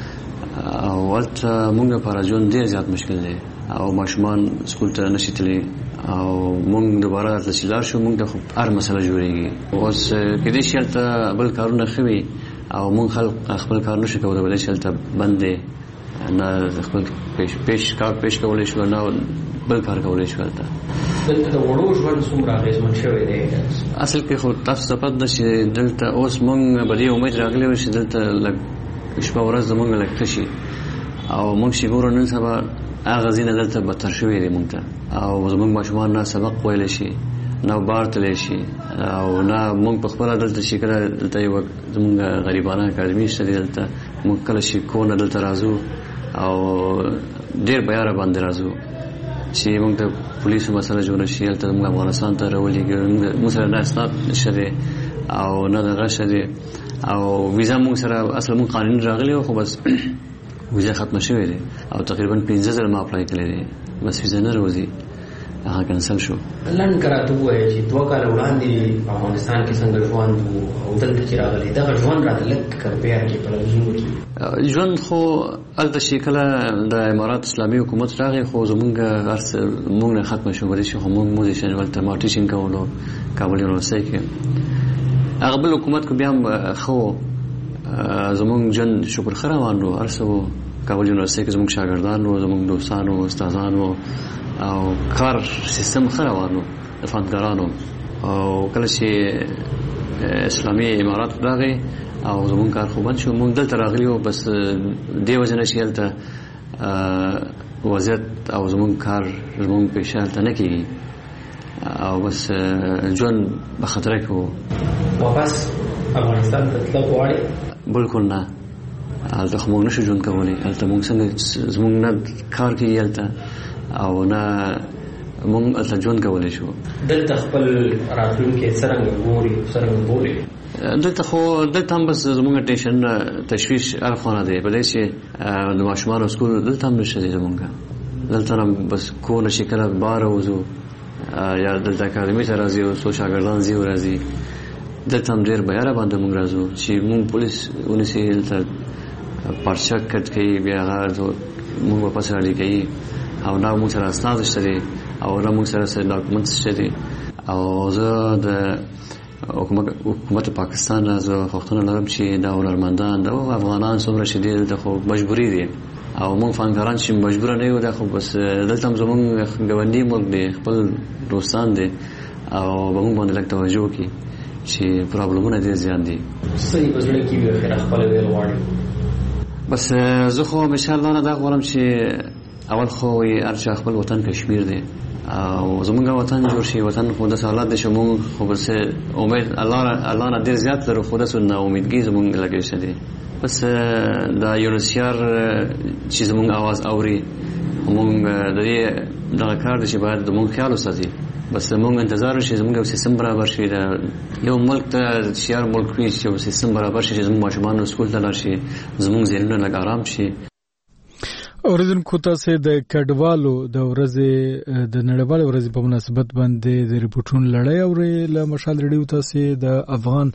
او هلته موږ لپاره ژوند ډېر زیات مشکل دی او ماشومان سکول ته نشي تللی او موږ دوباره هلته چې لاړ شو موږ ته هر مسله جوړېږي. اوس کېدای شي هلته بل کارونه ښه وي او موږ خلک خپل کار نشو کولی بلای چې هلته بند دی نه خپل کار پیش کولی شو نه بل کار کولی شو. هلته دلته د وړو ژوند څومره اغېزمن شوی دی؟ اصل کې خو تاسو ته پته ده چې دلته اوس موږ به دې امید راغلی وو چې دلته لږ شپه ورځ زموږ لږ ښه شي او موږ چې ګورو نن سبا هغه ځینې دلته بدتر شوي دي موږ ته او زموږ ماشومان نه سبق ویلی شي نه بار تللی شي او نه موږ په خپله دلته چې کله دلته یوه زموږ غریبانه اکاډمي شته دي دلته موږ کله چې کور نه دلته راځو او ډېر بیاره باندې راځو چې موږ ته پولیسو مسله جوړه شي هلته موږ افغانستان ته راولېږي موږ سره نه اسناد نشته دی او نه دغه شته دی او ویزا موږ سره اصل موږ قانون راغلی خو بس ویزا ختمه شوې دی او تقریبا 15 ځله ما اپلای کړی دی بس ویزا نه راوځي هغه کینسل شو. لنډ راته ووایه چې 2 کاله وړاندې افغانستان کې څنګه ژوند او دلته چې راغلی دغه ژوند راته لږ کمپیر کړي په لفظونو کې. ژوند خو هلته چې کله د امارات اسلامي حکومت راغی خو زمونږ هر څه موږ نه ختمه شو بلې چې خو موږ موزیشن هلته ما ټیچینګ کولو کابل یونیورسټۍ کې هغه بل حکومت کو بیا هم ښه زمونږ ژوند شکر ښه روان و هر څه و کابل یونیورسټۍ کې زمونږ شاګردان و زمونږ دوستان و استادان و او کار سیستم ښه روان و د فندګارانو او کله چې اسلامي امارات راغی او زمونږ کار خو بند شو موږ دلته راغلي وو بس دې وجه نه چې هلته وضعیت او زمونږ کار زمونږ پیشه هلته نه کېږي او بس ژوند په خطره کې و. واپس افغانستان ته تلل غواړئ؟ بلکل نه. هلته خو موږ نشو ژوند کولی. هلته موږ څنګه زمونږ نه کار کېږي هلته او نه مونږ اصل ژوند کولای شو. دلته خپل راتلونکي څرنګه ګوري څرنګه بولي دلته خو دلته هم بس زمونږ ټینشن تشویش اړخونه دی بلې چې د ماشومانو سکول دلته هم نشته دی زمونږ دلته هم بس کو نشي کله بار وځو یا دلته اکاډمي ته راځي او څو شاګردان ځي او راځي دلته هم ډېر بیاره باندې مونږ راځو چې مونږ پولیس ونیسي دلته پرچه کټ کوي بیا هغه مونږ واپس راړي کوي او نه مونږ سره اسناد شته دي او نه مونږ سره ډاکومنټس شته دي او زه د حکومت پاکستان زه غوښتنه لرم چې دا هنرمندان د افغانان څومره چې دي دلته خو مجبوري دي او مونږ فنکاران چې مجبوره نه یو دا خو بس دلته هم زمونږ ګاونډي ملک دی خپل دوستان دي او به مونږ باندې لږ توجه وکړي چې پرابلمونه ډېر زیات دي. څه په زړه کې وي خیر خپل ویل غواړي بس زه خو همیشه الله نه دا غواړم چې اول خو هر چا خپل وطن کشمیر دی او زمونږ وطن جوړ شي وطن خو داسې حالات دی چې مونږ خو بس امید الله نه ډېر زیات لرو خو داسې ناامیدګي زمونږ لګی شوی دی بس دا یونسیار چې زمونږ اواز اوري مونږ د دې دغه کار دی چې باید زمونږ خیال وساتي بس مونږ انتظار وشي زمونږ یو سیستم برابر شي یو ملک ته شیار ملک وي چې یو سیستم برابر شي چې زمونږ ماشومان سکول ته لاړ شي زمونږ ذهنونه لږ آرام شي. اوریدونکو تاسو د کډوالو د ورځې د نړیوال ورځې په مناسبت باندې د ریپورتونو لړۍ اوري له مشال ریډیو تاسو د افغان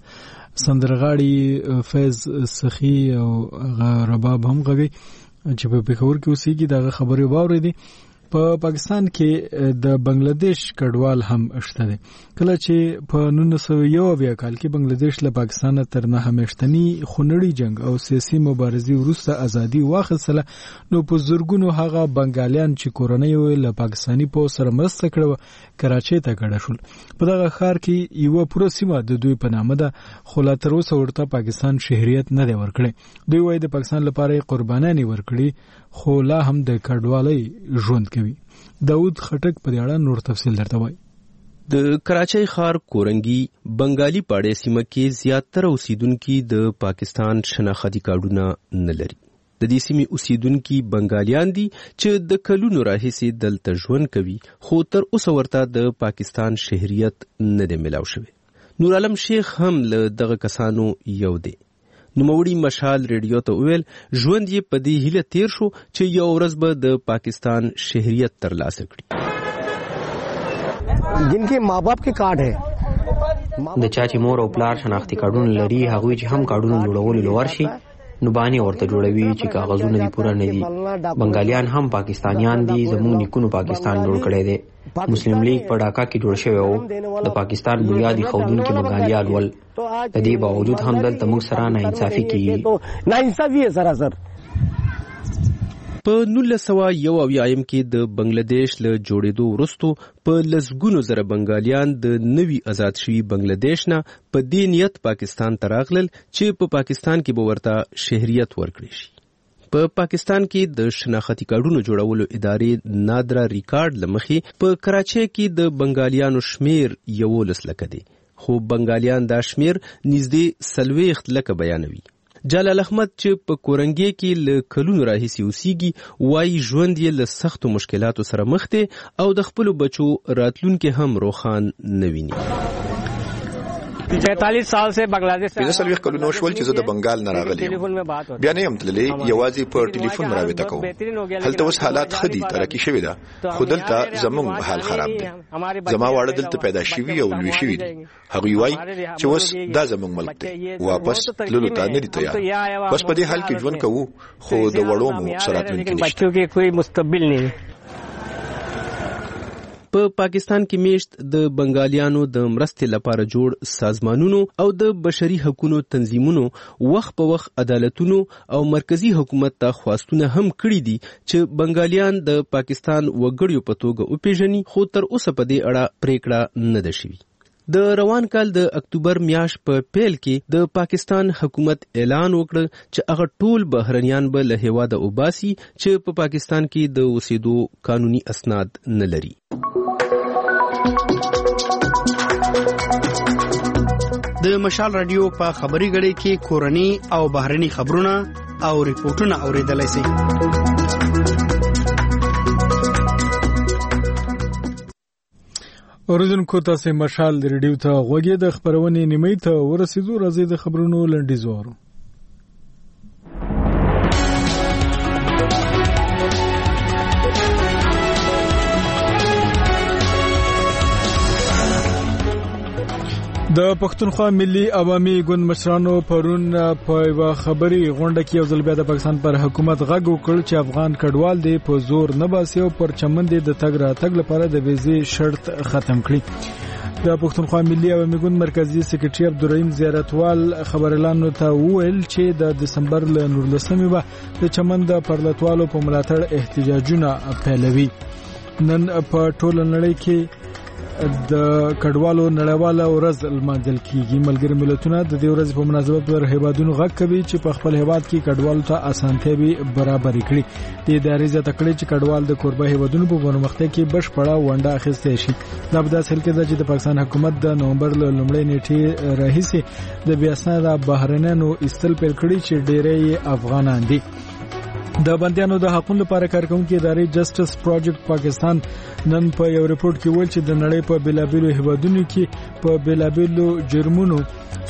سندرغاړي فیض سخی او رباب هم غږی چې په پیښور کې اوسېږي دا خبرې واورېدې. په پاکستان کې د بنگلاديش کډوال هم شته دي. کله چې په 1991 کال کې بنگلاديش له پاکستان تر نه همیشتنی خونړی جنگ او سیاسي مبارزې وروسته ازادي واخیستله نو په زورګونو هغه بنگالیان چې کورنۍ له پاکستاني په سره مرسته کړو کراچۍ ته کډه شول. په دغه ښار کې یو پوره سیمه د دوی په نامه ده خو لا تر اوسه ورته پاکستان شهریت نه دی ورکړی. دوی وایي د پاکستان لپاره قرباني ورکړي خو لا هم د کډوالۍ ژوند کوي. داود خټک په اړه نور تفصیل درته وایي. د کراچۍ ښار کورنګي بنگالي پاړې سیمه کې زیاتره اوسیدونکي د پاکستان شناختی کارډونه نه لري. د دې سیمې اوسیدونکي بنگالیان دي چې د کلونو راهیسې دلته ژوند کوي خو تر اوسه ورته د پاکستان شهریت نه دی ملاو شوی. نور عالم شیخ هم له دغه کسانو یو دی. نوموړي مشال ریډیو ته وویل ژوند یې په دې هیله تیر شو چې یو ورځ به د پاکستان شهریت ترلاسه کړي. جنکه ماں باپ کې کارت ہے د چا چې مور او پلار شناختی کارډونه لري هغه چې هم کارډونه جوړول لور شي نو باندې ورته جوړوي چې کاغذونه دي پوره نه دي. بنگالیان هم پاکستانیان دي زموږ نیکونو پاکستان جوړ کړی دی. مسلم لیگ په ډاکا کې جوړ شوی او د پاکستان بنیادی خودونکو بنگالیان ول د دې باوجود هم دلته موږ سره ناانصافي کیږي. ناانصافي سراسر په 1991 کې د بنگلاديش له جوړېدو وروسته په لسګونو زره بنگالیان د نوي آزاد شوي بنگلاديش نه په دې نیت پاکستان ته راغلل چې په پاکستان کې به ورته شهریت ورکړي شي. په پاکستان کې د شناختی کارډونو جوړولو ادارې نادره ریکارډ لمخې په کراچۍ کې د بنگالیانو شمیر 11 لکه دی خو بنگالیان دا شمیر نږدې 40 لکه بیانوي. جلال احمد چې په کورنګي کې له کلونو راهیسې اوسېږي وایي ژوند یې له سختو مشکلاتو سره مخ دی او د خپلو بچو راتلونکي هم روښان نه ویني. 45 سال سے بنگلادیش په سلويخ کلونو شول چې زه د بنگال نه راغلی بیا نه يم تللی یوازې په ټلیفون راوېته کوم. هلته اوس حالات خدي ترقی شوی ده خو دلته زمونږ حال خراب دی. زما واړه دلته پیدا شوي او لوی شوي دي. هغوی وایي چې اوس دا زمونږ ملک دی واپس تللو ته نه دي تیار. بس په دې حال کې ژوند کوو خو د وړو مو سره راتلونکي نشته. بچو کې کوئی مستقبل نه. په پاکستان کې میشت د بنگالیانو د مرستې لپاره جوړ سازمانونو او د بشري حقوقو تنظیمونو وخت په وخت عدالتونو او مرکزی حکومت ته خواستونه هم کړي دي چې بنگالیان د پاکستان وګړیو په توګه وپیژني خو تر اوسه په دې اړه پریکړه نه ده شوې. د روان کال د اکتوبر میاشت په پیل کې د پاکستان حکومت اعلان وکړ چې هغه ټول بهرنیان به له هیواده وباسي چې په پاکستان کې د اوسېدو قانوني اسناد نه لري. د مشال رادیو په خبري غړي کې کورني او بهرني خبرونه او ریپورتونه اوریدلای شئ. اوریدونکو تاسو مشال ریډیو ته غوږی د خبرونې نیمه ته ورسېدو. راځي د خبرونو لنډیز وارو. د پښتونخوا ملي عوامي ګوند مشرانو پرون په یو خبري غونډه کې یو ځل بیا د پاکستان پر حکومت غږ وکړ چې افغان کډوال دی په زور نه باسي او پر چمن دی د تګ راتګ لپاره د ویزې شرط ختم کړي. د پښتونخوا ملي عوامي ګوند مرکزی سکرټری عبدالرحیم زیارتوال خبرلانو ته وویل چې د دسمبر ل 19مې به د چمن د پرلتوالو په ملاتړ احتجاجونه پیلوي. نن په ټوله نړۍ کې د کډوالو نړیواله ورځ لمانځل کیږي. ملګری ملتونه د دې ورځې په مناسبت پر هیوادونو غږ کوي چې په خپل هیواد کې کډوالو ته اسانتیاوي برابر کړي. د ادارې زیاته کړي چې کډوال د کوربه هیوادونو په پرمختګ کې بشپړه ونډه اخیستي شي. دا په داسې حال کې چې د پاکستان حکومت د نومبر ل لومړۍ نیټې راهیسې د بیاسناده بهرنیانو استل پیل کړي چې ډېری افغانان دي. د بندیانو د حقوقو لپاره کارکونکو ادارې جسټس پروجیکټ پاکستان نن په یو ریپورت کې ویل چې د نړۍ په بیلابیلو هیوادونو کې په بیلابیلو جرمونو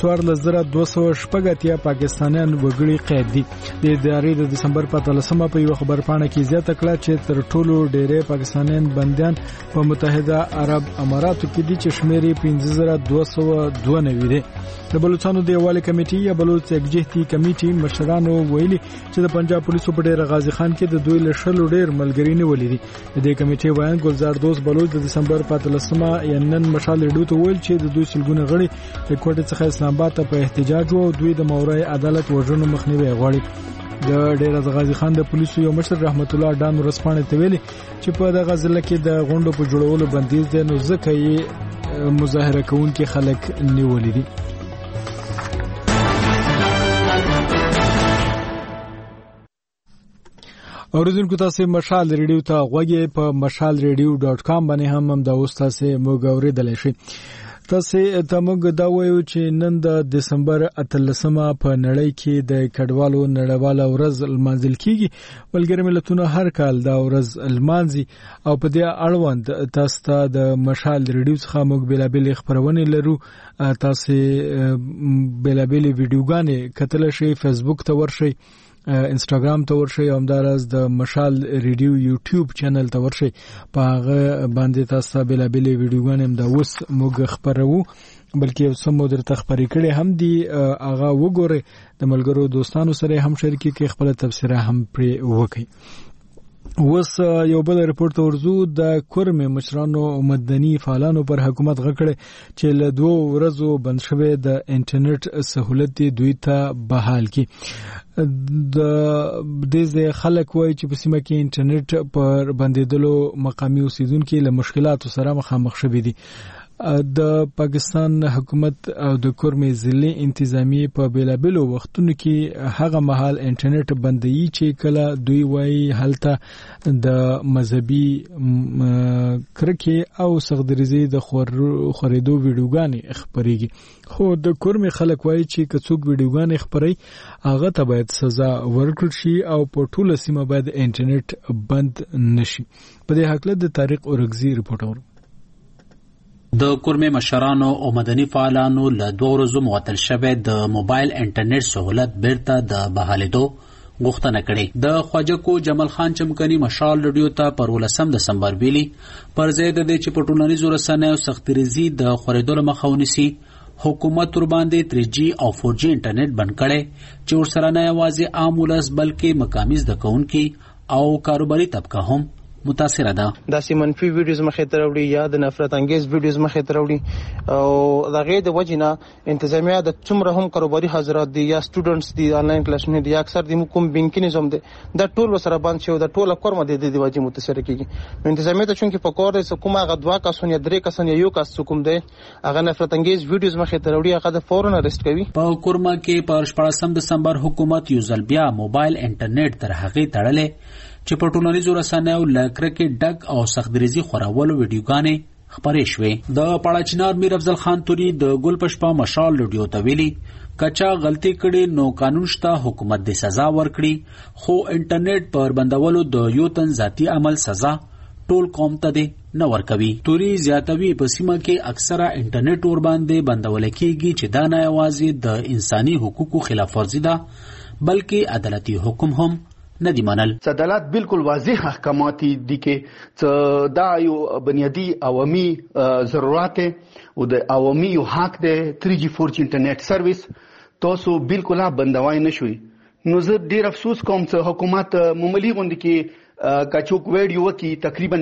4280 پاکستانیان وګړي قید دي. د ادارې د دسمبر په 13مه په یو خبرپاڼه کې زیاته کړه چې تر ټولو ډېری پاکستانیان بندیان په متحده عرب اماراتو کې دي چې شمیر یې 15292 دي. د بلوچستان د یووالي کمیټې یا بلوچ یکجهتي کمیټې مشرانو ویلي چې د پنجاب پولیسو په ډېر غازی خان کې د دوی له شلو ډېر ملګری نیولې دي. د دې کمیټې وایي ګلزار دوست بلوچ د دسمبر په 13مه نن مشال ریډیو ته ویل چې د دوی سلګونه غړي د کوټې څخه اسلام آباد ته په احتجاج وو. دوی د مورای عدالت وژنو مخنیوي غواړي. د ډېر غازی خان د پولیسو یو مشر رحمت الله ډان ورسپانه ته ویلي چې په دغه ځل کې د غونډو په جوړولو بندیز دی نو ځکه یې مظاهره کوونکي خلک نیولې دي. اوریدونکو تاسو مشال ریډیو ته غوږی په mashalradio.com باندې هم د اوس تاسو موږ اوریدلی شئ. تاسو ته موږ دا وایو چې نن د دسمبر 13مه په نړۍ کې د کډوالو نړیواله ورځ لمانځل کیږي. ملګری ملتونه هر کال دا ورځ لمانځي او په دې اړوند تاسو ته د مشال ریډیو څخه موږ بیلابل خبرونه لرو. تاسو بیلابل ویډیوګانې کتل شئ، فیسبوک ته ورشئ، انستګرام ته ورشئ او همدارس د مشال ریډیو یوټیوب چینل ته ورشئ. په هغه باندې تاسو بیلابل ویډیوګانې هم د اوس موږ خبرو بلکې سم مودر تخبري کړي هم دي. هغه وګورئ، د ملګرو دوستانو سره هم شریکي کې خپل تبصره هم پرې وکړئ. اوس یو بل ریپورت ورزو د کورمې مشرانو مدني فعالانو پر حکومت غکړي چې له 2 ورځو بند شوی د انټرنیټ سہولت دوی ته بحال کی. د دې خلک وایي چې په سیمه کې انټرنیټ پر بندیدلو مقامي اوسیدونکو له مشکلاتو سره مخامخ شوي دي. د پاکستان حکومت او د کورمې ضلع انتظامی په بیلابلو وختونو کې هغه مهال انټرنیټ بندي چې کله دوی وایي هلته د مذهبي کرکې او سغدریزي د خورېدو ویډیوګانې خبريږي. خو د کورمې خلک وایي چې کڅوک ویډیوګانې خبري هغه ته باید سزا ورکړل شي او په ټوله سیمه باید انټرنیټ بند نشي. په دې حق له د طارق اورغزي رپورټ اورو. د کورمې مشرانو او مدني فعالانو له 2 ورځو معطل شوه د موبایل انټرنیټ سہولت بیرته د بحالېدو غوښتنه کړې. د خواجه جمال خان چمکني مشال ریډیو ته پر 18 دسمبر ویلي پر ځای د دې چې په ټولنیزو رسنیو سختریزي د خورېدو مخه ونیسي، حکومت ور باندې 3G او 4G انټرنیټ بند کړي چې ورسره نه یوازې عام ولس بلکې مقامي زده کوونکي او کاروباري طبقه هم متاثره ده. داسې منفي ویډیوز مخې ته راوړي یا د نفرت انګیز ویډیوز مخې ته راوړي او دغه د وجنه انتظامیه د څومره هم کاروباري حضرات دي یا سټوډنټس دي آنلاین کلاسونه دي اکثر د کوم بانکي نظام دي د ټول سره باندې شو د ټول کورمه د دې وجه متاثر کیږي. انتظامیه ته چونکی په کور د کومه غ 2 کسان یا 3 کسان یا یو کس کوم دی هغه نفرت انګیز ویډیوز مخې ته راوړي هغه د فورن اریسټ کوي. په کورمه کې پر 14 دسمبر حکومت یو ځل بیا موبایل انټرنیټ تر هغه تړلې چې په ټولنیزو رسنیو لکه کې ډک او سختریزي خورولو ویډیوګانې خبرې شوې. د پاړاچنار میر افضل خان توري د ګل پشپا مشال ریډیو ته ویلي کچا غلطي کړي نو قانون شته حکومت د سزا ورکړي، خو انټرنیټ پر بندولو د یو تن ذاتی عمل سزا ټول قوم ته دی نه ورکوي. توري زیاتوي په سیمه کې اکثره انټرنیټ ور باندې بندول کېږي چې دا نه یوازې د انساني حقوقو خلاف ورزي ده بلکې عدالتي حکم هم نه دی منل. عدالت بالکل واضح احکامات دي کې دا یو بنیادی عوامي ضرورت او د عوامي یو حق دی 3G 4G انټرنیټ سرویس تاسو بالکل بندوای نشوي. نو زه ډیر افسوس کوم چې حکومت معمولی غوندي کې کچوک ویډیو وکي تقریبا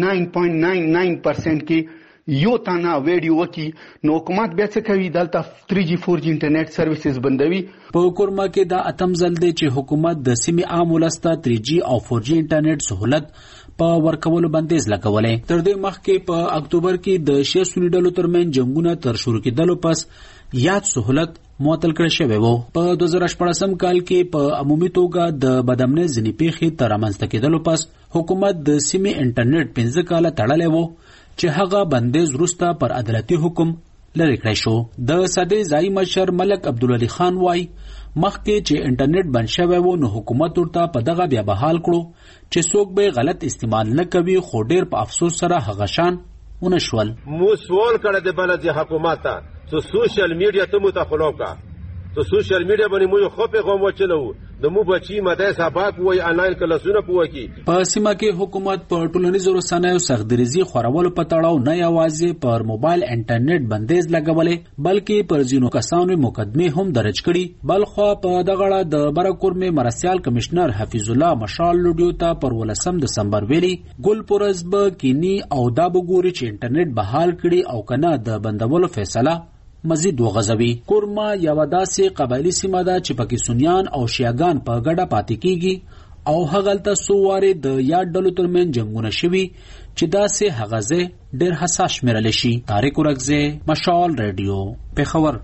99.99% کې یو تانا ویډیو وکي نو حکومت بیا څه کوي دلته 3G 4G انټرنیټ سرویسز بندوي. په کورما کې دا اتم ځل دی چې حکومت د سیمې عام ولسته 3G او 4G انټرنیټ سہولت په ورکولو بندیز لګولې. تر دې مخکې په اکتوبر کې د شیعه سني ډلو ترمنځ جنگونه تر شروع کېدلو پس یاد سہولت معطل کړی شوی و. په 2014 کال کې په عمومي توګه د بدامنۍ ځینې پیښې تر رامنځته کېدلو پس حکومت د سیمې انټرنیټ 15 کاله تړلی و چې هغه بندیز وروسته پر عدالتي حکم لرې کړی شو. د سدې ځایي مشر ملک عبدالولي خان وایي مخکې چې انټرنیټ بند شوی و نو حکومت ورته په دغه بیا بحال کړو چې څوک به غلط استعمال نه کوي خو ډیر په افسوس سره هغه شان ونه شول. مو سوال کړی د بلدي حکومت ته چې سوشل میډیا ته مو ته خلو کا تو سوشل میډیا باندې مو خو په غومو چلو د مو بچی مده سبق وای انلاین کلاسونه پوکي. په سیمه کې حکومت په ټولنیزو رسنیو سختدریزي خورولو په تړاو نه یوازې پر موبایل انټرنیټ بندیز لګولې بلکې پر ځینو کسانو مقدمه هم درج کړي. بلخو په دغه اړه د برکورمې مرستيال کمشنر حفیظ الله مشال لوډیو ته پر 18 دسمبر ویلي ګل پرزب کینی او دا بګوري چې انټرنیټ بحال کړي او کنه د بندولو فیصله مزید وغځوي. کورما یو داسې قبایلی سیمه ده چې پکې سنیان او شیعاګان په ګډه پاتې کیږي او هغلته څو وارې د یاد ډلو ترمنځ جنګونه شوي چې داسې هغه ځای ډېر حساس شمیرلی شي. طارق ورکزی، مشال ریډیو، پېښور.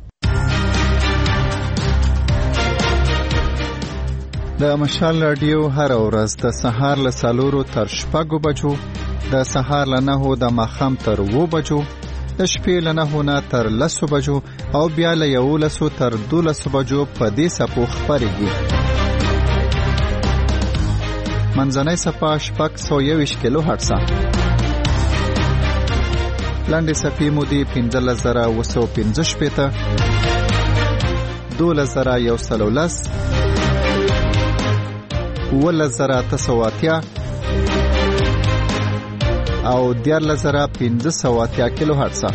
د مشال رادیو هر ورځ د سهار له 4 تر 6 بجو، د سهار له 9 د ماښام تر 2 بجو، د شپې له 9 نه تر 10 بجو او بیا له 11 تر 12 بجو په دې سپو خپرېږي. منځنۍ سپه 621 کیلو هرتزه، لنډې سپې مو دي 15915 12110 11980 او 14580 کیلو هرتزه.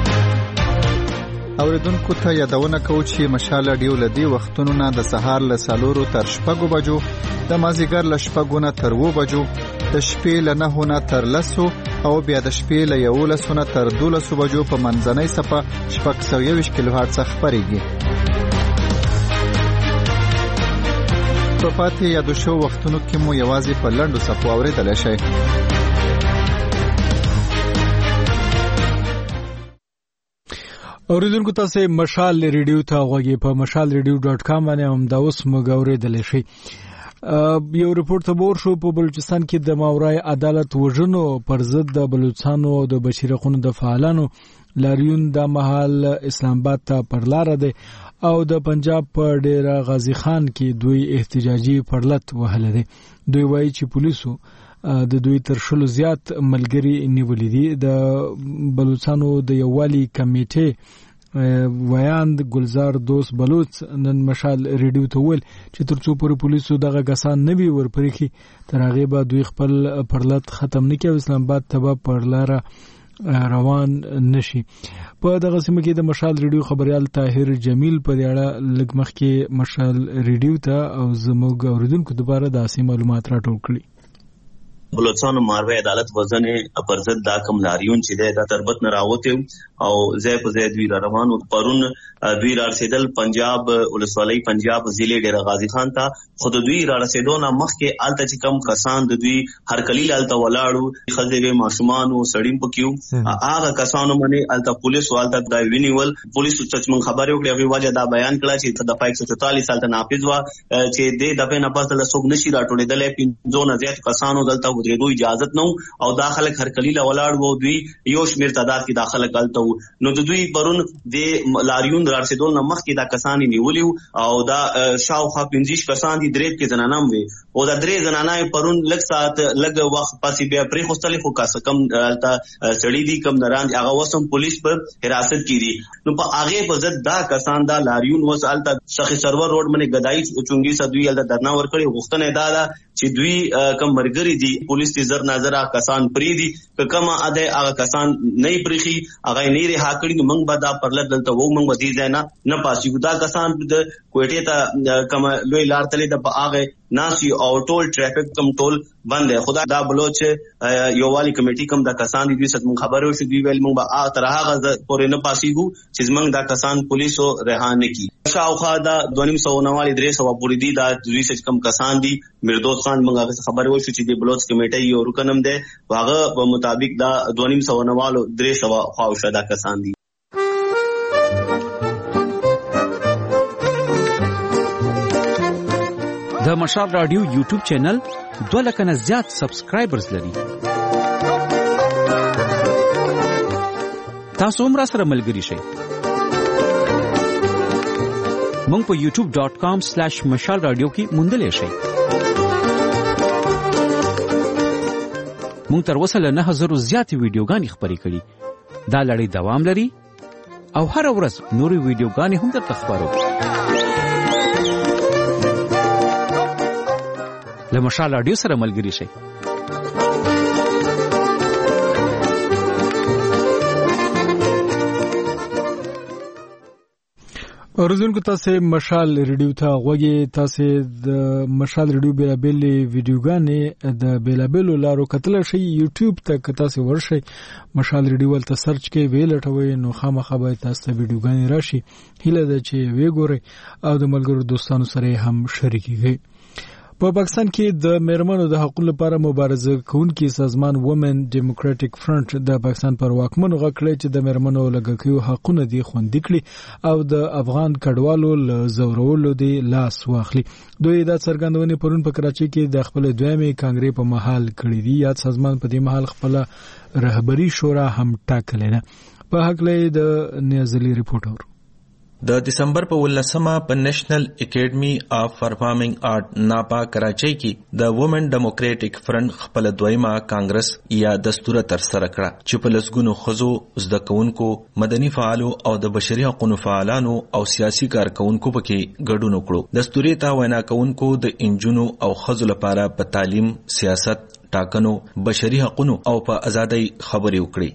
اوریدونکو ته یادونه کوو چې مشال رادیو لدی وختونو نه د سهار له 4 تر 6 بجو، د مازیګر له 6 نه تر 2 بجو، د شپې له 9 نه تر 10 او بیا د شپې له 11 نه تر 12 بجو په منځنۍ سپه 621 کیلو هرتزه خپرېږي. په پاتې یادو شو وختونو کې مو یوازې په لنډو سپو اورېدلی شئ. اوریدونکو تاسو مشال ریډیو ته غوږی په mashalradio.com باندې هم دا اوس موږ اورېدلی شئ. یو رپورټ خبر شو په بلوچستان کې د ماورای عدالت وژنو پر ضد د بلوچستانو د بشري حقوقو د فعالانو لاریون د محل اسلام آباد ته پر لار دی او د پنجاب په ډیره غازی خان کې دوی احتجاجي پرلط وهله دي. دوی وایي چې پولیسو د دوی تر شلو زیات ملګری نیولې دي. د بلوچستانو د یووالي کمیټې ویاند گلزار دوست بلوچ نن مشال ریډیو ته ویل چې ترڅو پر پولیسو دغه کسان نه وي ورپرېخي تر هغه به دوی خپل پرلط ختم نه کوي، اسلام آباد ته به پر لار روان نشي. په دغه سیمه کې د مشال ریډیو خبريال طاهر جمیل په اړه لږ مخکې مشال ریډیو ته او زموږ اوریدونکو لپاره د اصلي معلومات راټول کړي. بلوچستان ماروی عدالت وزن پر ضد دا کم لاریون چې دا تربت نه راوته او ځای په ځای دوی روانو. پرون دوی رسیدل پنجاب ولسوالۍ پنجاب ضلع ډیره غازی خان ته. خود دوی رسیدو نه مخکې آلته چې کم کسان د دوی هر کلیل آلته ولاړو خزې ماشومان او سړیم پکيو هغه کسانو باندې آلته پولیس والته دا وینیول. پولیس چې من خبرو کړې هغه وجه دا بیان کړه چې د 144 سال ته نافذ وا چې د دغه نه پس له څوک نشي راټولېدل. 15 نه زیات کسانو دلته ودرېدو اجازه نه او داخله هرکلیله ولاړ وو دوی یو شمیر تعداد کې داخله کالته وو نو د دوی پرون د لاریون رارسیدول نه مخکې دا کسان نیولی او دا شاوخوا 15 کسان دي درې کې زنانام وي او دا درې زنانای پرون لږ ساعت لږ وخت پاسې بیا پرې خوستلې خو کاسه کم سړی دي کم دران هغه وسم پولیس په حراست کې دي نو په هغه په ضد دا کسان دا لاریون وسالته شخصي سرور روډ باندې غدای چونګي سدوی ال درنا ور کړی غوښتنه دا چې دوی کم مرګري دي پولیس دي زر نظر کسان پری دي کما اده هغه کسان نه پریخي هغه نه رها کړی نو موږ به دا پرلط دلته وو موږ به دي نه پاسي دا کسان د کوټې ته کم لوی لار تلې د هغه ناسي او ټول ټریفیک کم ټول بند ہے خدا دا بلوچ یووالی کمیټي کم دا کسان دي چې موږ خبرو شو دی ویل موږ به تر هغه پورې نه پاسي وو چې موږ دا کسان پولیسو رها نه کی شاوخوا دا 290 300 پورې دي دا دوی چې کم کسان دي مردوس خان موږ هغه خبرو شو چې د بلوچ کمیټي یو رکنم ده هغه په مطابق دا 290 300 خواوشه دا کسان دي د مشال رادیو یوټیوب چینل 2 لک نه زیات سبسکرایبرز لري تاسو هم را سره ملګری شئ مونږ په youtube.com/مشال رادیو کې موندلې شئ مونږ تر اوسه له 9000 زیاتې ویډیوګانې خپرې کړي دا لړۍ دوام لري او هر ورځ نورې ویډیوګانې هم درته خپرو له مشال رادیو سره ملګری شئ اوریدونکو تاسو مشال ریډیو ته غوږی تاسو د مشال ریډیو بیلابل ویډیوګانې د بیلابل لارو کتل شي یوټیوب ته تاسو ورشئ مشال ریډیو ولته سرچ کې ویلټوي نو خامخا به تاسو ته ویډیوګانې راشي هیله ده چې وګورئ او د ملګرو دوستانو سره هم شریکیږئ په پاکستان کې د میرمنو د حقوقو لپاره مبارزه کوونکي سازمان وومن ډیموکراټک فرنٹ د پاکستان پر واکمنو غکړي چې د میرمنو لګکیو حقوقونه دي خوندي کړي او د افغان کډوالو له زورولو دی لاس واخلي دوی دا څرګندونه پرون په کراچي کې د خپل دویمه کانګرې په محل کړی دی یاد سازمان په دې محل خپل رهبری شورا هم ټاکلې ده په حق له د نیازلی ریپورټر د دسمبر په 19مه په نېشنل اکیډمي اف پرفارمینګ آرټ ناپا کراچۍ کې د وومن ډیموکراټک فرنٹ خپل دویمه کانګرس یا دستور تر سره کړه چې په لسګونو خزو زده کوونکو مدني فعالو او د بشري حقوقو فعالانو او سیاسي کارکونکو پکې ګډون وکړو دستوري ته وینا کوونکو د انجونو او خزو لپاره په تعلیم سیاست ټاکنو بشري حقوقو او په ازادۍ خبرې وکړي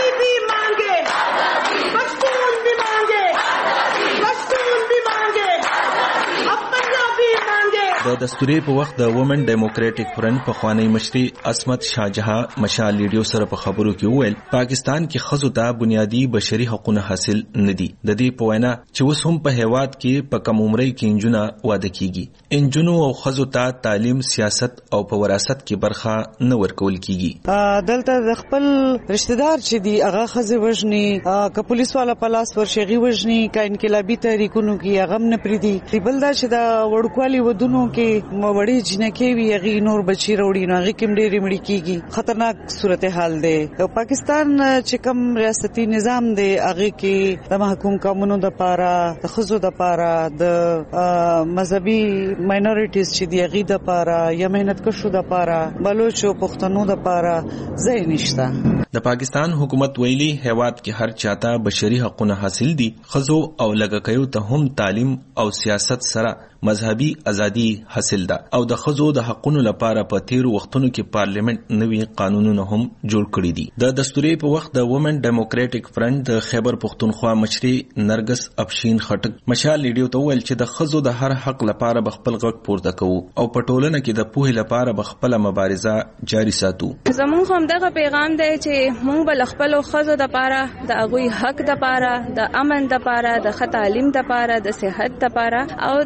د دستوري په وخت د وومن ډیموکراټک فرنٹ په خوانی مشري عصمت شاهجها مشال ریډیو سره په خبرو کې وویل پاکستان کې خزو ته بنیادی بشري حقوقونه حاصل ندي د دې په وینا چې اوس هم په هیواد کې په کم عمرۍ کې انجونه واده کیږي انجونو او خزو ته تعلیم سیاست او په وراثت کې برخه نه ورکول کیږي دلته د خپل رشتہ دار چې دی هغه خزه وژني ک پولیس والا پلاس ورشي وژني ک انقلابی تحریکونو کې هغه نه پریدي بل دا چې دا وړکوالي ودونو کې موړی جنکه وی غي نور بچی وروړي نو هغه کوم ډېری مړی کیږي خطرناک صورتحال ده پاکستان چې کوم ریاستي نظام دی هغه کې د محکوم قانونو د پاره د خزو د پاره د مذهبي ماینورټیز چې دی هغه د پاره یا مهنت کشو د پاره بلوچو پښتنو د پاره ځای نشته د پاکستان حکومت ویلي هیواد کې هر چاته بشري حقوقونه حاصل دي خزو او لګکیو ته هم تعلیم او سیاست سره مذهبي ازادي حاصل ده او د خزو د حقوقو لپاره په تیر وختونو کې پارلیمنت نوي قانونونه هم جوړ کړی دي د دستوري په وخت د وومن ډیموکراټک فرنٹ د خیبر پختونخوا مشري نرګس افشین خټک مشال ریډیو ته ویل چې د خزو د هر حق لپاره بخپل غږ پورته کوو او په ټولنه کې د پوهې لپاره بخپل مبارزه جاری ساتو زموږ هم دغه پیغام دی چې موږ بل خپل خزو د لپاره د هغوی حق د لپاره د امن د لپاره د تعلیم د لپاره د صحت د لپاره او د خزو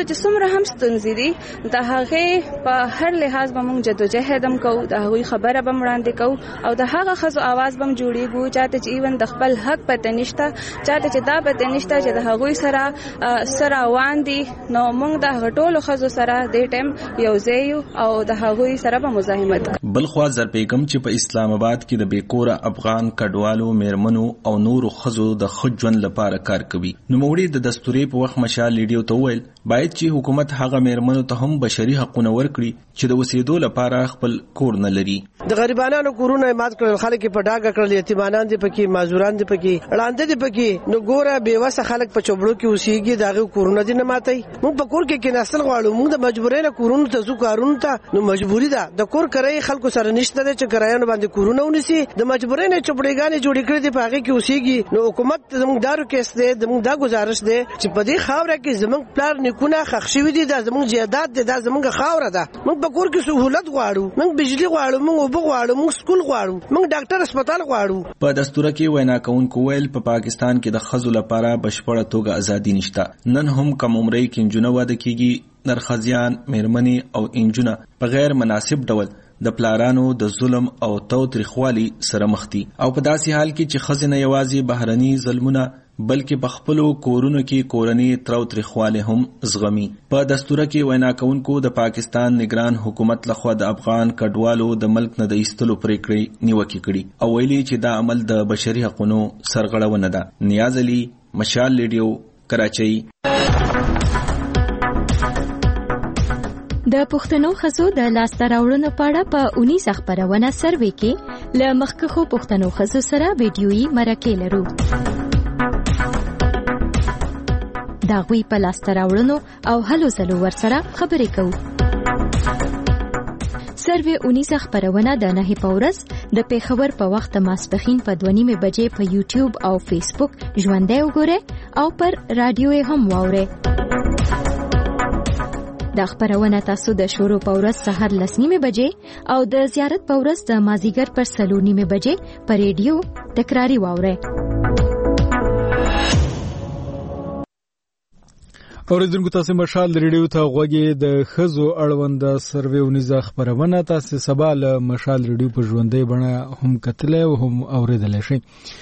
چې څومره هم ستونزې دي د هغې په هر لحاظ به موږ جدوجهد هم کوو، د هغوی خبره به وړاندې کوو او د هغه ښځو اواز به هم جوړېږو چاته چې ایون د خپل حق پته نشته، چاته چې دا پته نشته چې د هغوی سره روان دي، نو موږ د هغه ټولو ښځو سره دې ټایم یو ځای یو او د هغوی سره به مزاحمت کوو. بلخوا زرپیګم چې په اسلام آباد کې د بیکوره افغان کډوالو میرمنو او نورو ښځو د ښه ژوند لپاره کار کوي. نوموړي د دستوري په وخت مشال لیډیو ته وویل باید چې حکومت هغه میرمنو ته هم بشري حقونه ورکړي چې د اوسېدو لپاره خپل کور نه لري. د غریبانو کورونه مات کړل، خلک په ډاګه کړل، یتیمانان دي پکې، معذوران دي پکې، ړانده دي پکې. نو ګوره بیوسه خلک په چوبړو کې اوسېږي، داغه کورونه دي نه ماتي. موږ په کور کې نسل غواړو، موږ د مجبورۍ نه کورونو ته ځو کارونو ته، نو مجبوری ده د کور کرای خلکو سره نشته چې کرایانو باندې کورونه ونیسي، د مجبورۍ نه چوبړېګانې جوړې کړې دي په هغه کې اوسېږي. نو حکومت زموږ دارو کې ست د موږ دا گزارش ده چې په دې خاوره کې زموږ پلار نیکونه خښ شوي دي، دا زموږ جیدات دي، دا زموږ خاوره ده. موږ په کور کې سہولت غواړو، موږ بجلی غواړو، موږ اوبه غواړو، موږ سکول غواړو، موږ ډاکټر هسپتال غواړو. په دستور کې وینا کوونکو ویل په پاکستان کې د ښځو لپاره بشپړه توګه ازادي نشته. نن هم کم عمرۍ کې نجونه واده کیږي، نرخزیان میرمنې او انجونه په غیر مناسب ډول د پلارانو د ظلم او تاوتریخوالي سره مخ دي او په داسې حال کې چې ښځې نه یوازې بهرني ظلمونه بلکې په خپلو کورونو کې کورني تاوتریخوالی هم زغمي. په دستوره کې وینا کوونکو د پاکستان نگران حکومت لخوا د افغان کډوالو د ملک نه د ایستلو پریکړې نیوکه کړي او ویلي چې دا عمل د بشري حقوقو سرغړونه ده. نیاز علي، مشال لیډیو، کراچۍ. د پښتنو ښځو د لاسته راوړنو په اړه په 19 خپرونه سروې کې له مخکښو پښتنو ښځو سره ویډیويي مرکې لرو. د هغوی په لاسته راوړنو او هلو ځلو ورسره خبرې کوو. سروې 19 خپرونه د 9 په ورځ د پیښور په وخت ماسپښین په 2:30 بجې په یوټیوب او فیسبوک ژوندۍ وګورئ او پر رادیو یې هم واورئ. د خبرونه تاسو د شروع په ورځ سحر 9:30 بجې او د زیارت په ورځ د مازیګر پر 4:30 بجې په ریډیو تکراری واورئ. اوریدونکو تاسو مشال ریډیو ته غوږی د خزو اړوند سروې 19 خبرونه تاسو سبا له مشال ریډیو په ژوندۍ بڼه هم کتلې او هم اوریدل شي.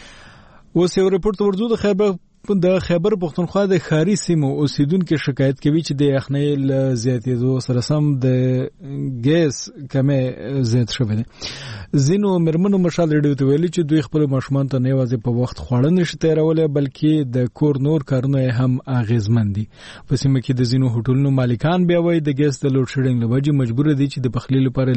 اوس یو رپورت ورزو د خیبر پختونخوا د ښاري سیمو اوسیدونکو شکایت کوي چې د یخنۍ له زیاتېدو سره سم د ګیس کمې زیات شوی دی. ځینو میرمنو مشال ریډیو ته ویلي چې دوی خپل ماشومان ته نه یوازې په وخت خواړه نشي تیرولی بلکې د کور نور کارونه هم اغیزمن دي. په سیمه کې د ځینو هوټلونو مالکان بیا وایي د ګیس د لوډ شیډینګ له وجې مجبور دي چې د پخلي لپاره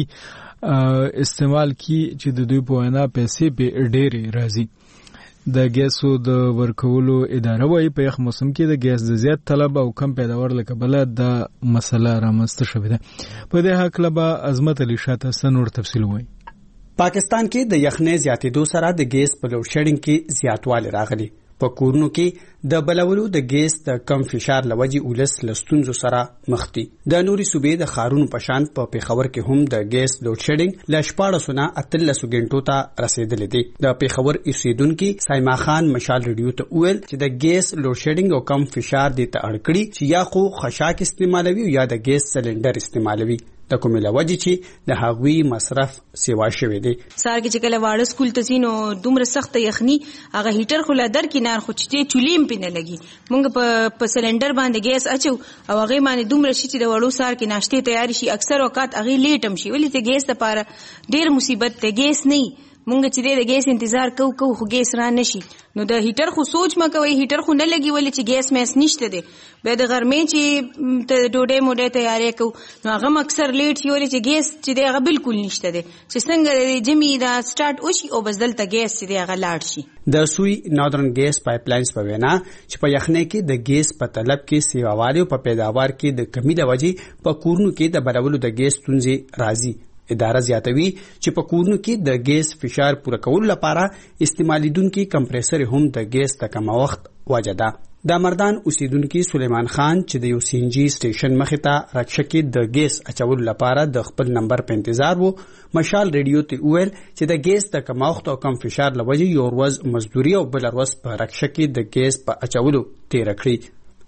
لرګي استعمال کړي چې د دوی په وینا پیسې په ډېرې راځي. د ګیسو د ورکولو اداره وايي په یخ موسم کې د ګیس د زیات طلب او کم پیداوار له کبله د مسله رامنځته شوې ده. په دې هکله به عظمت علي شاته نور تفصیل وایي. پاکستان کې د یخنۍ زیاتېدو سره د ګیس په لوډ شیډینګ کې زیاتوالی راغلی. په کورونو کې د بلولو د ګیس د کم فشار لوجې ولس لستونزو سره مخ دي. د نوري صوبې د خارونو په شان په پیښور کې هم د ګیس لوډ شیډینګ ل 14 نه 13 غنټو ته رسیدلی دی. د پیښور اوسیدونکو سایما خان مشال ریډیو ته ویل چې د ګیس لوډ شیډینګ او کم فشار د ته اړکړي چې یا خو خشاک استعمالوي یا د ګیس سلندر استعمالوي. د کومه لوجې چې د هغوی مصرف سیوا شوی دی. سار کې چې کله واړه سکول ته ځینو دومره سخت یخني هغه هیټر خو لادر کینار خو چې چولیم پینه لګي مونږ په سلندر باندې ګیس اچو او هغه باندې دومره شي چې د وړو سار کې ناشته تیار شي. اکثر اوقات هغه لیټم شي ولې ته ګیس لپاره ډیر مصیبت ته ګیس نه مونږ چې د ګیس انتظار کوو خو ګیس را نشي. نو د هیټر خو سوچ ما کوي هیټر خو نه لګي ولې چې ګیس مېس نشته دی. به د غرمې چې ته ډوډۍ موډۍ تیارې کوو نو هغه اکثر لیټ شي ولې چې ګیس چې دی هغه بالکل نشته دی چې څنګه د جمی دا سٹارټ وشي او بس دلته ګیس چې دی هغه لاړ شي. د سوی ناردرن ګیس پایپلاینز په وینا چې په یخنۍ کې د ګیس په طلب کې سیواوالي او په پیداوار کې د کمی د وجې په کورونو کې د بلولو د ګیس ستونزې راځي. اداره زیاتوي چې په کورونو کې د ګیس فشار پوره کولو لپاره استعمالیدونکو کمپریسر هم د ګیس د کمښت وجه ده. د مردان اوسیدونکو سلیمان خان چې د یو سی ان جی سټیشن مخې ته رکشکې د ګیس اچولو لپاره د خپل نمبر په انتظار وو مشال ریډیو ته ویل چې د ګیس د کمښت او کم فشار لوجې یو ورځ مزدوري او بل ورځ په رکشکې د ګیس په اچولو تیر کړی.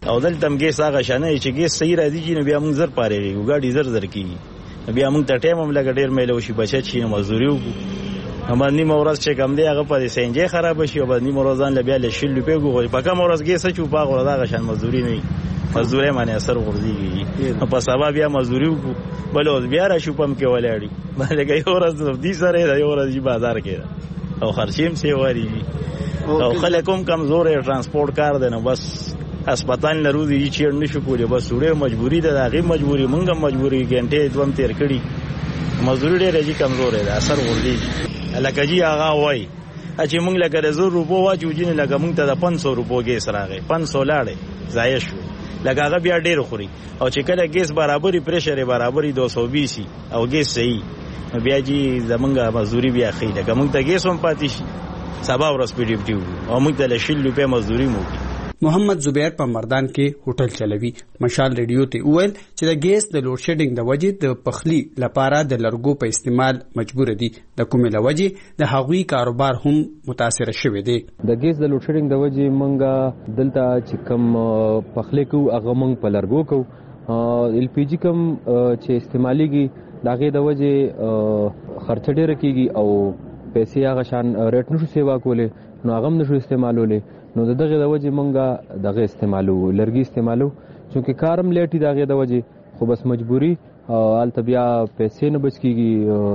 او دلته هم ګیس هغه شانه چې ګیس صحیح راځي نو بیا موږ زر پارېږو ګاډي زر کېږي بیا موږ ته ټایم هم لږ ډېر میله وشي بچت شي مزدوري وکړو اما نیمه ورځ چې کم دی هغه په سینجې خراب شي او بعد نیمه ورځ ځان بیا له 100 روپۍ وګوري په کوم ورځ ګیس چې په هغه ورځ هغه شان مزدوري نه مزدوري باندې اثر ورځيږي په سبا بیا مزدوري وکړو بل اوس بیا را شو پم کې ولاړی باندې یو ورځ دې سره یو ورځ بازار کې او خرچیم سی وری او خلکم کمزور ترانسپورت کار دی نو بس هسپتال نه روزي چې نشو کولی بس وړه مجبوری ده هغه مجبوری مونږه مجبوری ګنټه دوم تیر کړي مزدوري ډېر کمزور دی اثر ورځي لکه جی هغه وای چې مونږ لکه 100 روپو واچو جن لکه مونږ ته د 500 روپو ګیس راغی 500 لاړې ضایع شو لکه هغه بیا ډېر خوري او چې کله ګیس برابرۍ پریشر برابرۍ 220 او ګیس صحیح بیا جی زمونږه مزدوري بیا خې لکه مونږ ته ګیس هم پاتې شي سبا ورځ پی ډی ټي او مونږ ته 100 روپۍ مزدوري مو محمد زبیر په مردان کې هوټل چلوي مشال ریډیو ته وویل چې د ګیس د لوډ شیډینګ د وجې د پخلی لپاره د لرګو په استعمال مجبور دي د کومې لوجې د هغوی کاروبار هم متاثر شوی دی د ګیس د لوډ شیډینګ د وجې مونږه دلته چې کم پخلی کو هغه مونږ په لرګو کو ال پی جی کم چې استعماليږي داغه د وجې خرچ ډیر کیږي او پیسې هغه شان ریټ نشو سیوا کوله نو هغه نشو استعمالوله نو دغه د وجې مونږه دغه استعمالو لرګي استعمالو چې کارم لیټي دغه د وجې خو بس مجبوری الته بیا پیسې نه بچ کیږي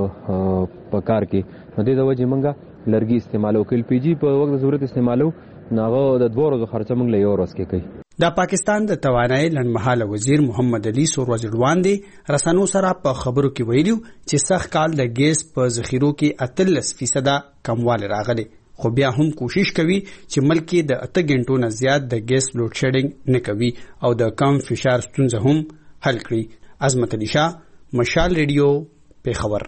په کار کې نو د وجې مونږه لرګي استعمالو کل پی جی په وخت ضرورت استعمالو ناغه د 2 ورځې خرچه مونږ له یو ورځ کې کوي د پاکستان د توانایي لنډمهاله وزیر محمد علي سوروزړوان دی رسنو سره په خبرو کې ویلو چې سخت کال د ګیس په ذخیرو کې 38% کموالی راغلی خو بیا هم کوشش کوي چې ملک کې د 8 غنټو نه زیات د ګیس لوډ شیډینګ نه کوي او د کم فشار ستونزه هم حل کړي عظمت علي شاه مشال ریډیو پیښور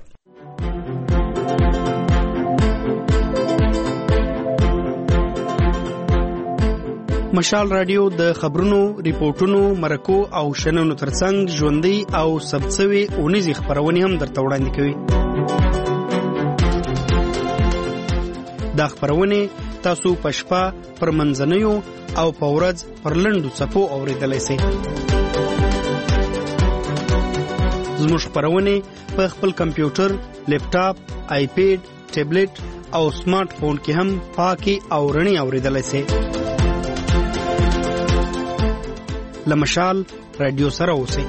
مشال رادیو د خبرونو ریپورتونو مرکو او شننو ترڅنګ ژوندۍ او سبڅوي اونیزي خبرونه هم درته وړاندې کوي دا خبرونه تاسو په شپه پر منځنیو او په ورځ پر لنډو صفو اوریدلای شئ زموږ خبرونه په خپل کمپیوټر لیپټاپ آیپیډ ټابلیټ او سمارټ فون کې هم پاکي او رڼي اوریدلای شئ لمشال رادیو سره اوسئ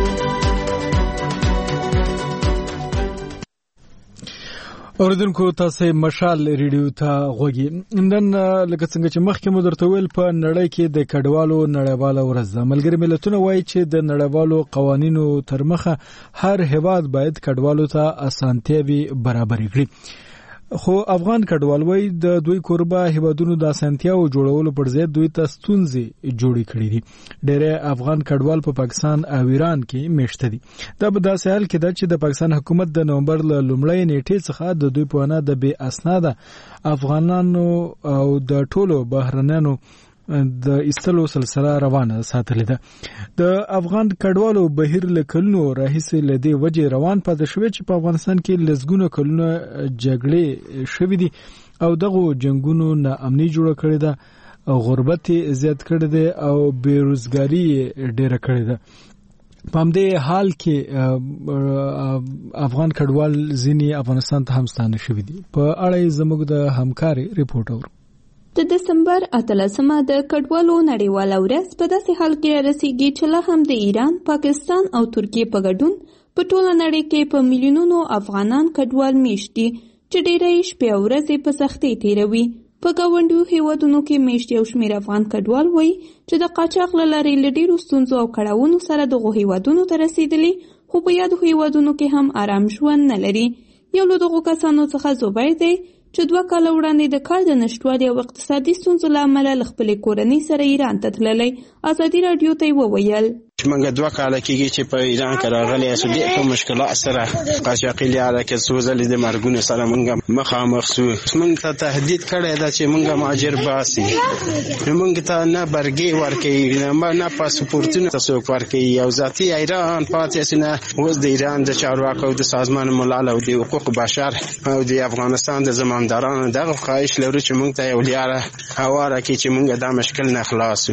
اوریدونکو تاسو مشال ریډیو ته غوږی نن لکه څنګه چې مخکې مو درته ویل په نړۍ کې د کډوالو نړیواله ورځ ده ملګری ملتونه وایي چې د نړیوالو قوانینو تر مخه هر هیواد باید کډوالو ته اسانتیاوي برابر کړي خو افغان کډوال وایي د دوی کوربه هیوادونو د اسانتیاو جوړولو پر ځای دوی ته ستونزې جوړې کړې دي ډېر افغان کډوال په پاکستان او ایران کې میشته دي دا په داسې حال کې ده چې د پاکستان حکومت د نومبر له لومړۍ نیټې څخه د دوی په وینا د بې اسناده افغانانو او د ټولو بهرنیانو د ایستلو سلسله روانه ساتلې ده د افغان کډوالو بهیر له کلونو راهیسې له دې وجې روان پاتې شوی چې په افغانستان کې لسګونه کلونه جګړې شوې دي او دغه جنگونو ناامني جوړه کړې ده غربت زیات کړی دی او بیروزګاری ډېره کړې ده په همدې حال کې افغان کډوال ځینې افغانستان ته هم ستانه شوي دي په اړه زموږ د همکاري ریپورت اورو د دسمبر 18مه د کډوالو نړیواله ورځ په داسې حال کې رسیږي چې لا هم د ایران، پاکستان او ترکیې په ګډون په ټوله نړۍ کې په میلیونونو افغانان کډوال میشت دي چې ډېری شپې او ورځې په سختۍ تیروي. په ګاونډیو هیوادونو کې میشت یو شمېر افغان کډوال وایي چې د قاچاق له لارې له ډېرو ستونزو او کړاوونو سره دغو هیوادونو ته رسېدلي خو په یادو هیوادونو کې هم آرام ژوند نه لري. یو له دغو کسانو څخه زبیر دی چې 2 کاله وړاندې د کار د نشټوالي او اقتصادي ستونزو له امله له خپلې کورنۍ سره ایران ته تللی. ازادي راډیو ته یې وویل موږ 2 کاله کېږي چې په ایران کې راغلي یو ډېر په مشکلات سره قاچاقي لاره کې څو ځلې د مرګونو سره موږ مخامخ شو. موږ ته تهدید کړی ده چې موږ مهاجر باسي. موږ ته نه برګې ورکوي نه پاسپورتونه څوک ورکوي. یو ذاتي ایران پاتې نه اوس د ایران د چارواکو د سازمان ملل او د حقوق بشر او د افغانستان د زمامدارانو دغه خواهش لرو چې موږ ته یو لاره هواره کړي چې موږ دا مشکل نه خلاص شو.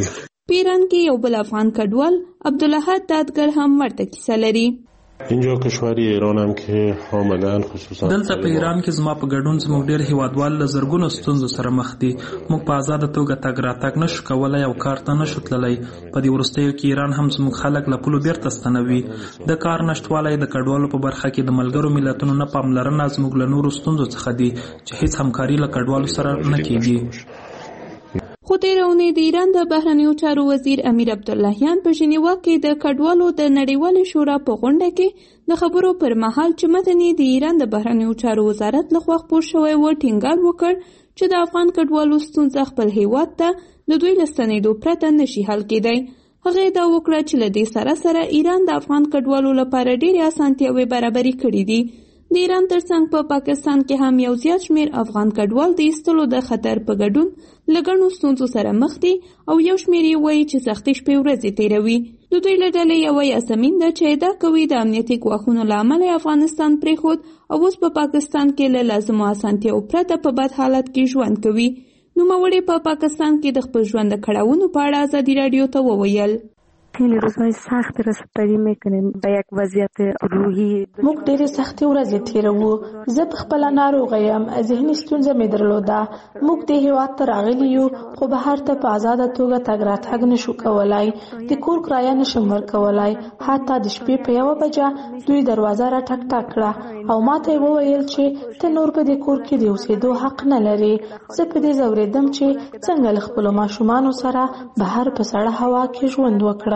په ایران کې یو بل افغان کډوال عبدالاحد دادګر هم ورته کیسه لري. اینجا کشوری ایران هم که حاملا خصوصا دلته په ایران کې زما په ګډون زموږ ډېر هیوادوال له زرګونو ستونزو سره مخ دي. موږ په آزاده توګه تګ راتګ نشو کولای او کار ته نشو تللی. په دې وروستیو کې ایران هم زموږ خلک له پولو بیرته ستنوي. د کار نشتوالی د کډوالو په برخه کې د ملګرو ملتونو نه پاملرنه زموږ له نورو ستونزو څخه دي چې هیڅ همکاري له کډوالو سره نه کیږي. خو تېره اونۍ د ایران د بهرنیو چارو وزیر امیر عبداللهیان په ژنیوا کې د کډوالو د نړیوالې شورا په غونډه کې د خبرو پر مهال چې متن د ایران د بهرنیو چارو وزارت لخوا خپور شوی و ټینګار وکړ چې د افغان کډوالو ستونزه خپل هیواد ته د دوی له ستنېدو پرته نشي حل کېدی. هغه دا وکړه چې له دې سره سره ایران د افغان کډوالو لپاره ډېرې اسانتیاوې برابرې کړې دي. د ایران ترڅنګ په پاکستان کې هم یو زیات شمیر افغان کډوال د ایستلو د خطر په ګډون له ګڼو ستونزو سره مخ دي او یو شمیر یې وایي چې سختې شپې ورځې تېروي. د دوی له ډلې یوه یاسمین ده چې ادعا کوي د امنیتي ګواښونو له امله افغانستان پرېښود او اوس په پاکستان کې له لازمو اسانتیاوو پرته په بد حالت کې ژوند کوي. نوموړې په پاکستان کې د خپل ژوند د کړاوونو په اړه ازادي راډیو ته وویل. خیلی روزهای سخت رسیدگی میکنیم به یک وضعیت روحی. موږ ډېرې سختې ورځې تېروو. زه پخپله ناروغه یم. ذهني ستونزه مې درلوده. موږ دې هېواد ته راغلي یو خو بهر ته په ازاده توګه تګ راتګ نشو کولای. د کور کرایه نشم ورکولای. حتی د شپې په 1 بجه دوی دروازه را ټک ټک کړه او ما ته یې وویل چې ته نور په دې کور کې د اوسېدو حق نه لرې. زه په دې ځورېدم چې څنګه له خپلو ماشومانو سره بهر په سړه هوا کې ژوند وکړم.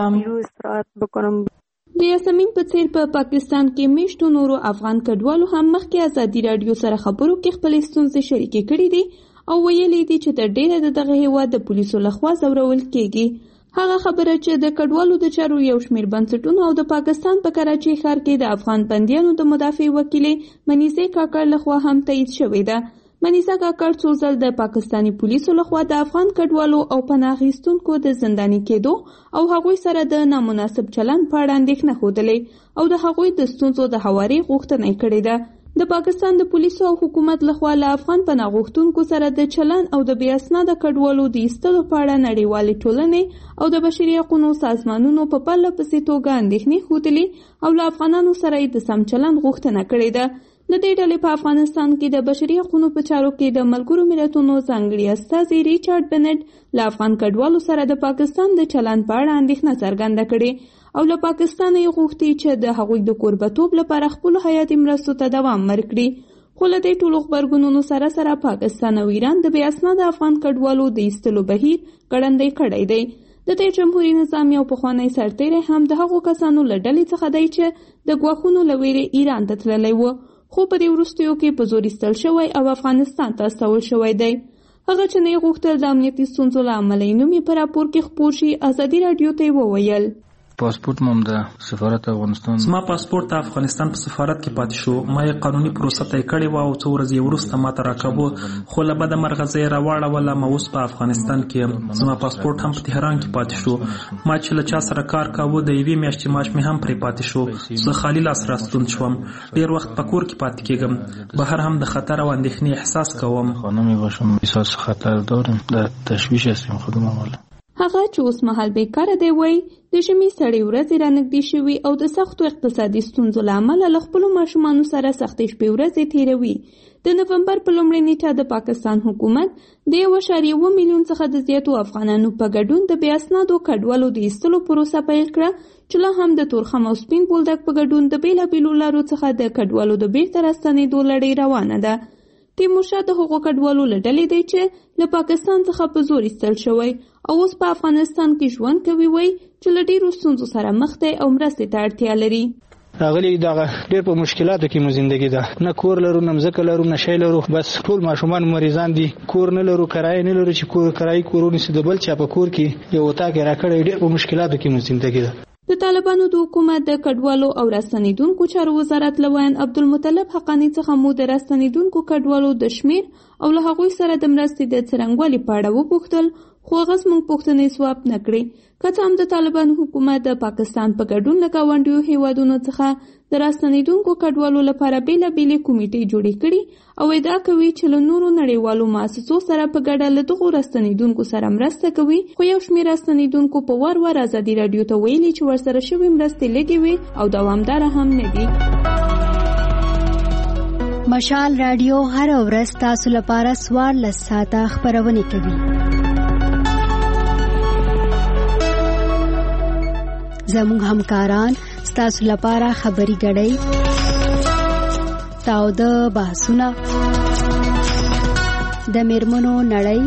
د یاسمین په څیر په پاکستان کې میشتو نورو افغان کډوالو هم مخکې ازادي راډیو سره خبرو کې خپلې ستونزې شریکې کړې دي او ویلي دي چې تر ډېره د دغه هېواد د پولیسو لخوا ځورول کېږي. هغه خبره چې د کډوالو د چارو یو شمېر بنسټونو او د پاکستان په کراچۍ ښار کې د افغان بندیانو د مدافع وکیلې منیزې کاکړ لخوا هم تایید شوې ده. منیزه کاکړ څو ځل د پاکستاني پولیسو لخوا د افغان کډوالو او پناه اخیستونکو د زنداني کېدو او هغوی سره د نامناسب چلند په اړه اندېښنه ښودلې او د هغوی د ستونزو د هواري غوښتنه یې کړې ده. د پاکستان د پولیسو او حکومت لخوا له افغان پناه غوښتونکو سره د چلند او د بې اسناده کډوالو د ایستلو په اړه نړیوالې ټولنې او د بشري حقوقو سازمانونو په پرله پسې توګه اندېښنې ښودلې او له افغانانو سره یې د سم چلند غوښتنه کړې ده. د دې ډلې په افغانستان کې د بشري حقوقو په چارو کې د ملګرو ملتونو ځانګړي استازي ریچارډ بنټ له افغان کډوالو سره د پاکستان د چلند په اړه اندېښنه څرګنده کړې او له پاکستان یې غوښتي چې د هغوی د کوربتوب لپاره خپلو حیاتي مرستو ته دوام ورکړي. خو له دې ټولو غبرګونونو سره سره پاکستان او ایران د بې اسناده افغان کډوالو د ایستلو بهیر ګړندی کړی دی. د دې جمهوریت نظام یو پخوانی سرتیری هم د هغو کسانو له ډلې څخه دی چې د ګواښونو له ویرې ایران ته تللی و خو په دې وروستیو کې په زور ایستل شوی او افغانستان ته استول شوی دی. هغه چې نه یې غوښتل د امنیتي ستونزو له امله یې نوم یې په راپور کې خپور شي ازادي راډیو ته یې وویل. پاسپورت مم د سفارت افغانستان زما پاسپورت د افغانستان په سفارت کې پاتې شو. ما یې قانوني پروسه طی کړې وه او څو ورځې وروسته ما ته راکاوه خو له بده مرغه زه یې راواړوله. ما اوس په افغانستان کې یم. زما پاسپورت هم په تهران کې پاتې شو. ما چې له چا سره کار کاوه د 1 میاشتې معاش مې هم پرې پاتې شو. زه خالي لاس راستون شوم. ډېر وخت په کور کې پاتې کېږم. بهر هم د خطر او اندېښنې احساس کوم. خانم باشم احساس خطر دارم. در تشویش هستیم خودم والا. هغه چې اوس مهال بیکاره دی وایي د ژمي سړې ورځې رانږدې شوي او د سختو اقتصادي ستونزو له امله له خپلو ماشومانو سره سختې شپې ورځې تېروي. د نومبر په لومړۍ نیټه د پاکستان حکومت د 1.1 میلیون څخه د زیاتو افغانانو په ګډون د بې اسنادو کډوالو د ایستلو پروسه پیل کړه چې لا هم د تورخم او سپین بولدک په ګډون د بېلابېلو لارو څخه د کډوالو د بیرته راستنېدو لړۍ روانه ده. تیمورشاه د هغو کډوالو له ډلې دی چې له پاکستان څخه په زور ایستل شوی او اوس په افغانستان کې ژوند کوي وایي چې له ډېرو ستونزو سره مخ دی او مرستې ته اړتیا لري. راغلي دغه ډېر په مشکلاتو کې مو زندگی ده. نه کور لرو نه مځکه لرو نه شی لرو. بس ټول ماشومان مریضان دي. کور نه لرو کرایه نه لرو چې کور کرایي کورونه سي د بل چا په کور کې یو اتاق راکړی. ډېر په مشکلاتو کې مو زندگی ده. د طالبانو د حکومت د کډوالو او راستنېدونکو چارو وزارت له ویان عبدالمطلب حقانی څخه مو د راستنېدونکو کډوالو د شمیر او له هغوی سره د مرستې د څرنګوالي په اړه وپوښتل خو هغه زموږ پوښتنې ځواب نه کړې. که څه هم د طالبانو حکومت د پاکستان په ګډون له ګاونډیو هیوادونو څخه د راستنېدونکو کډوالو لپاره بېلابېلې کمیټې جوړې کړي او ادعا کوي چې له نورو نړیوالو مؤسسو سره په ګډه له دغو راستنېدونکو سره مرسته کوي، خو یو شمېر راستنېدونکو په وار وار ازادي راډیو ته ویلي چې ورسره شوې مرستې لږې وي او دوامداره هم نه دي. مشال رادیو هر ورځ تاسو لپاره 14 ساعته خبرونه کوي. زموږ همکاران ستاسو لپاره خبري غړي تاوده بحثونه د میرمنو نړۍ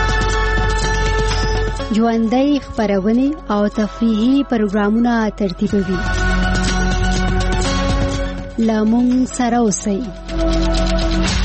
ژوندۍ خبرونه او تفریحي پروګرامونه ترتیبوي. لامون سره اوسئ.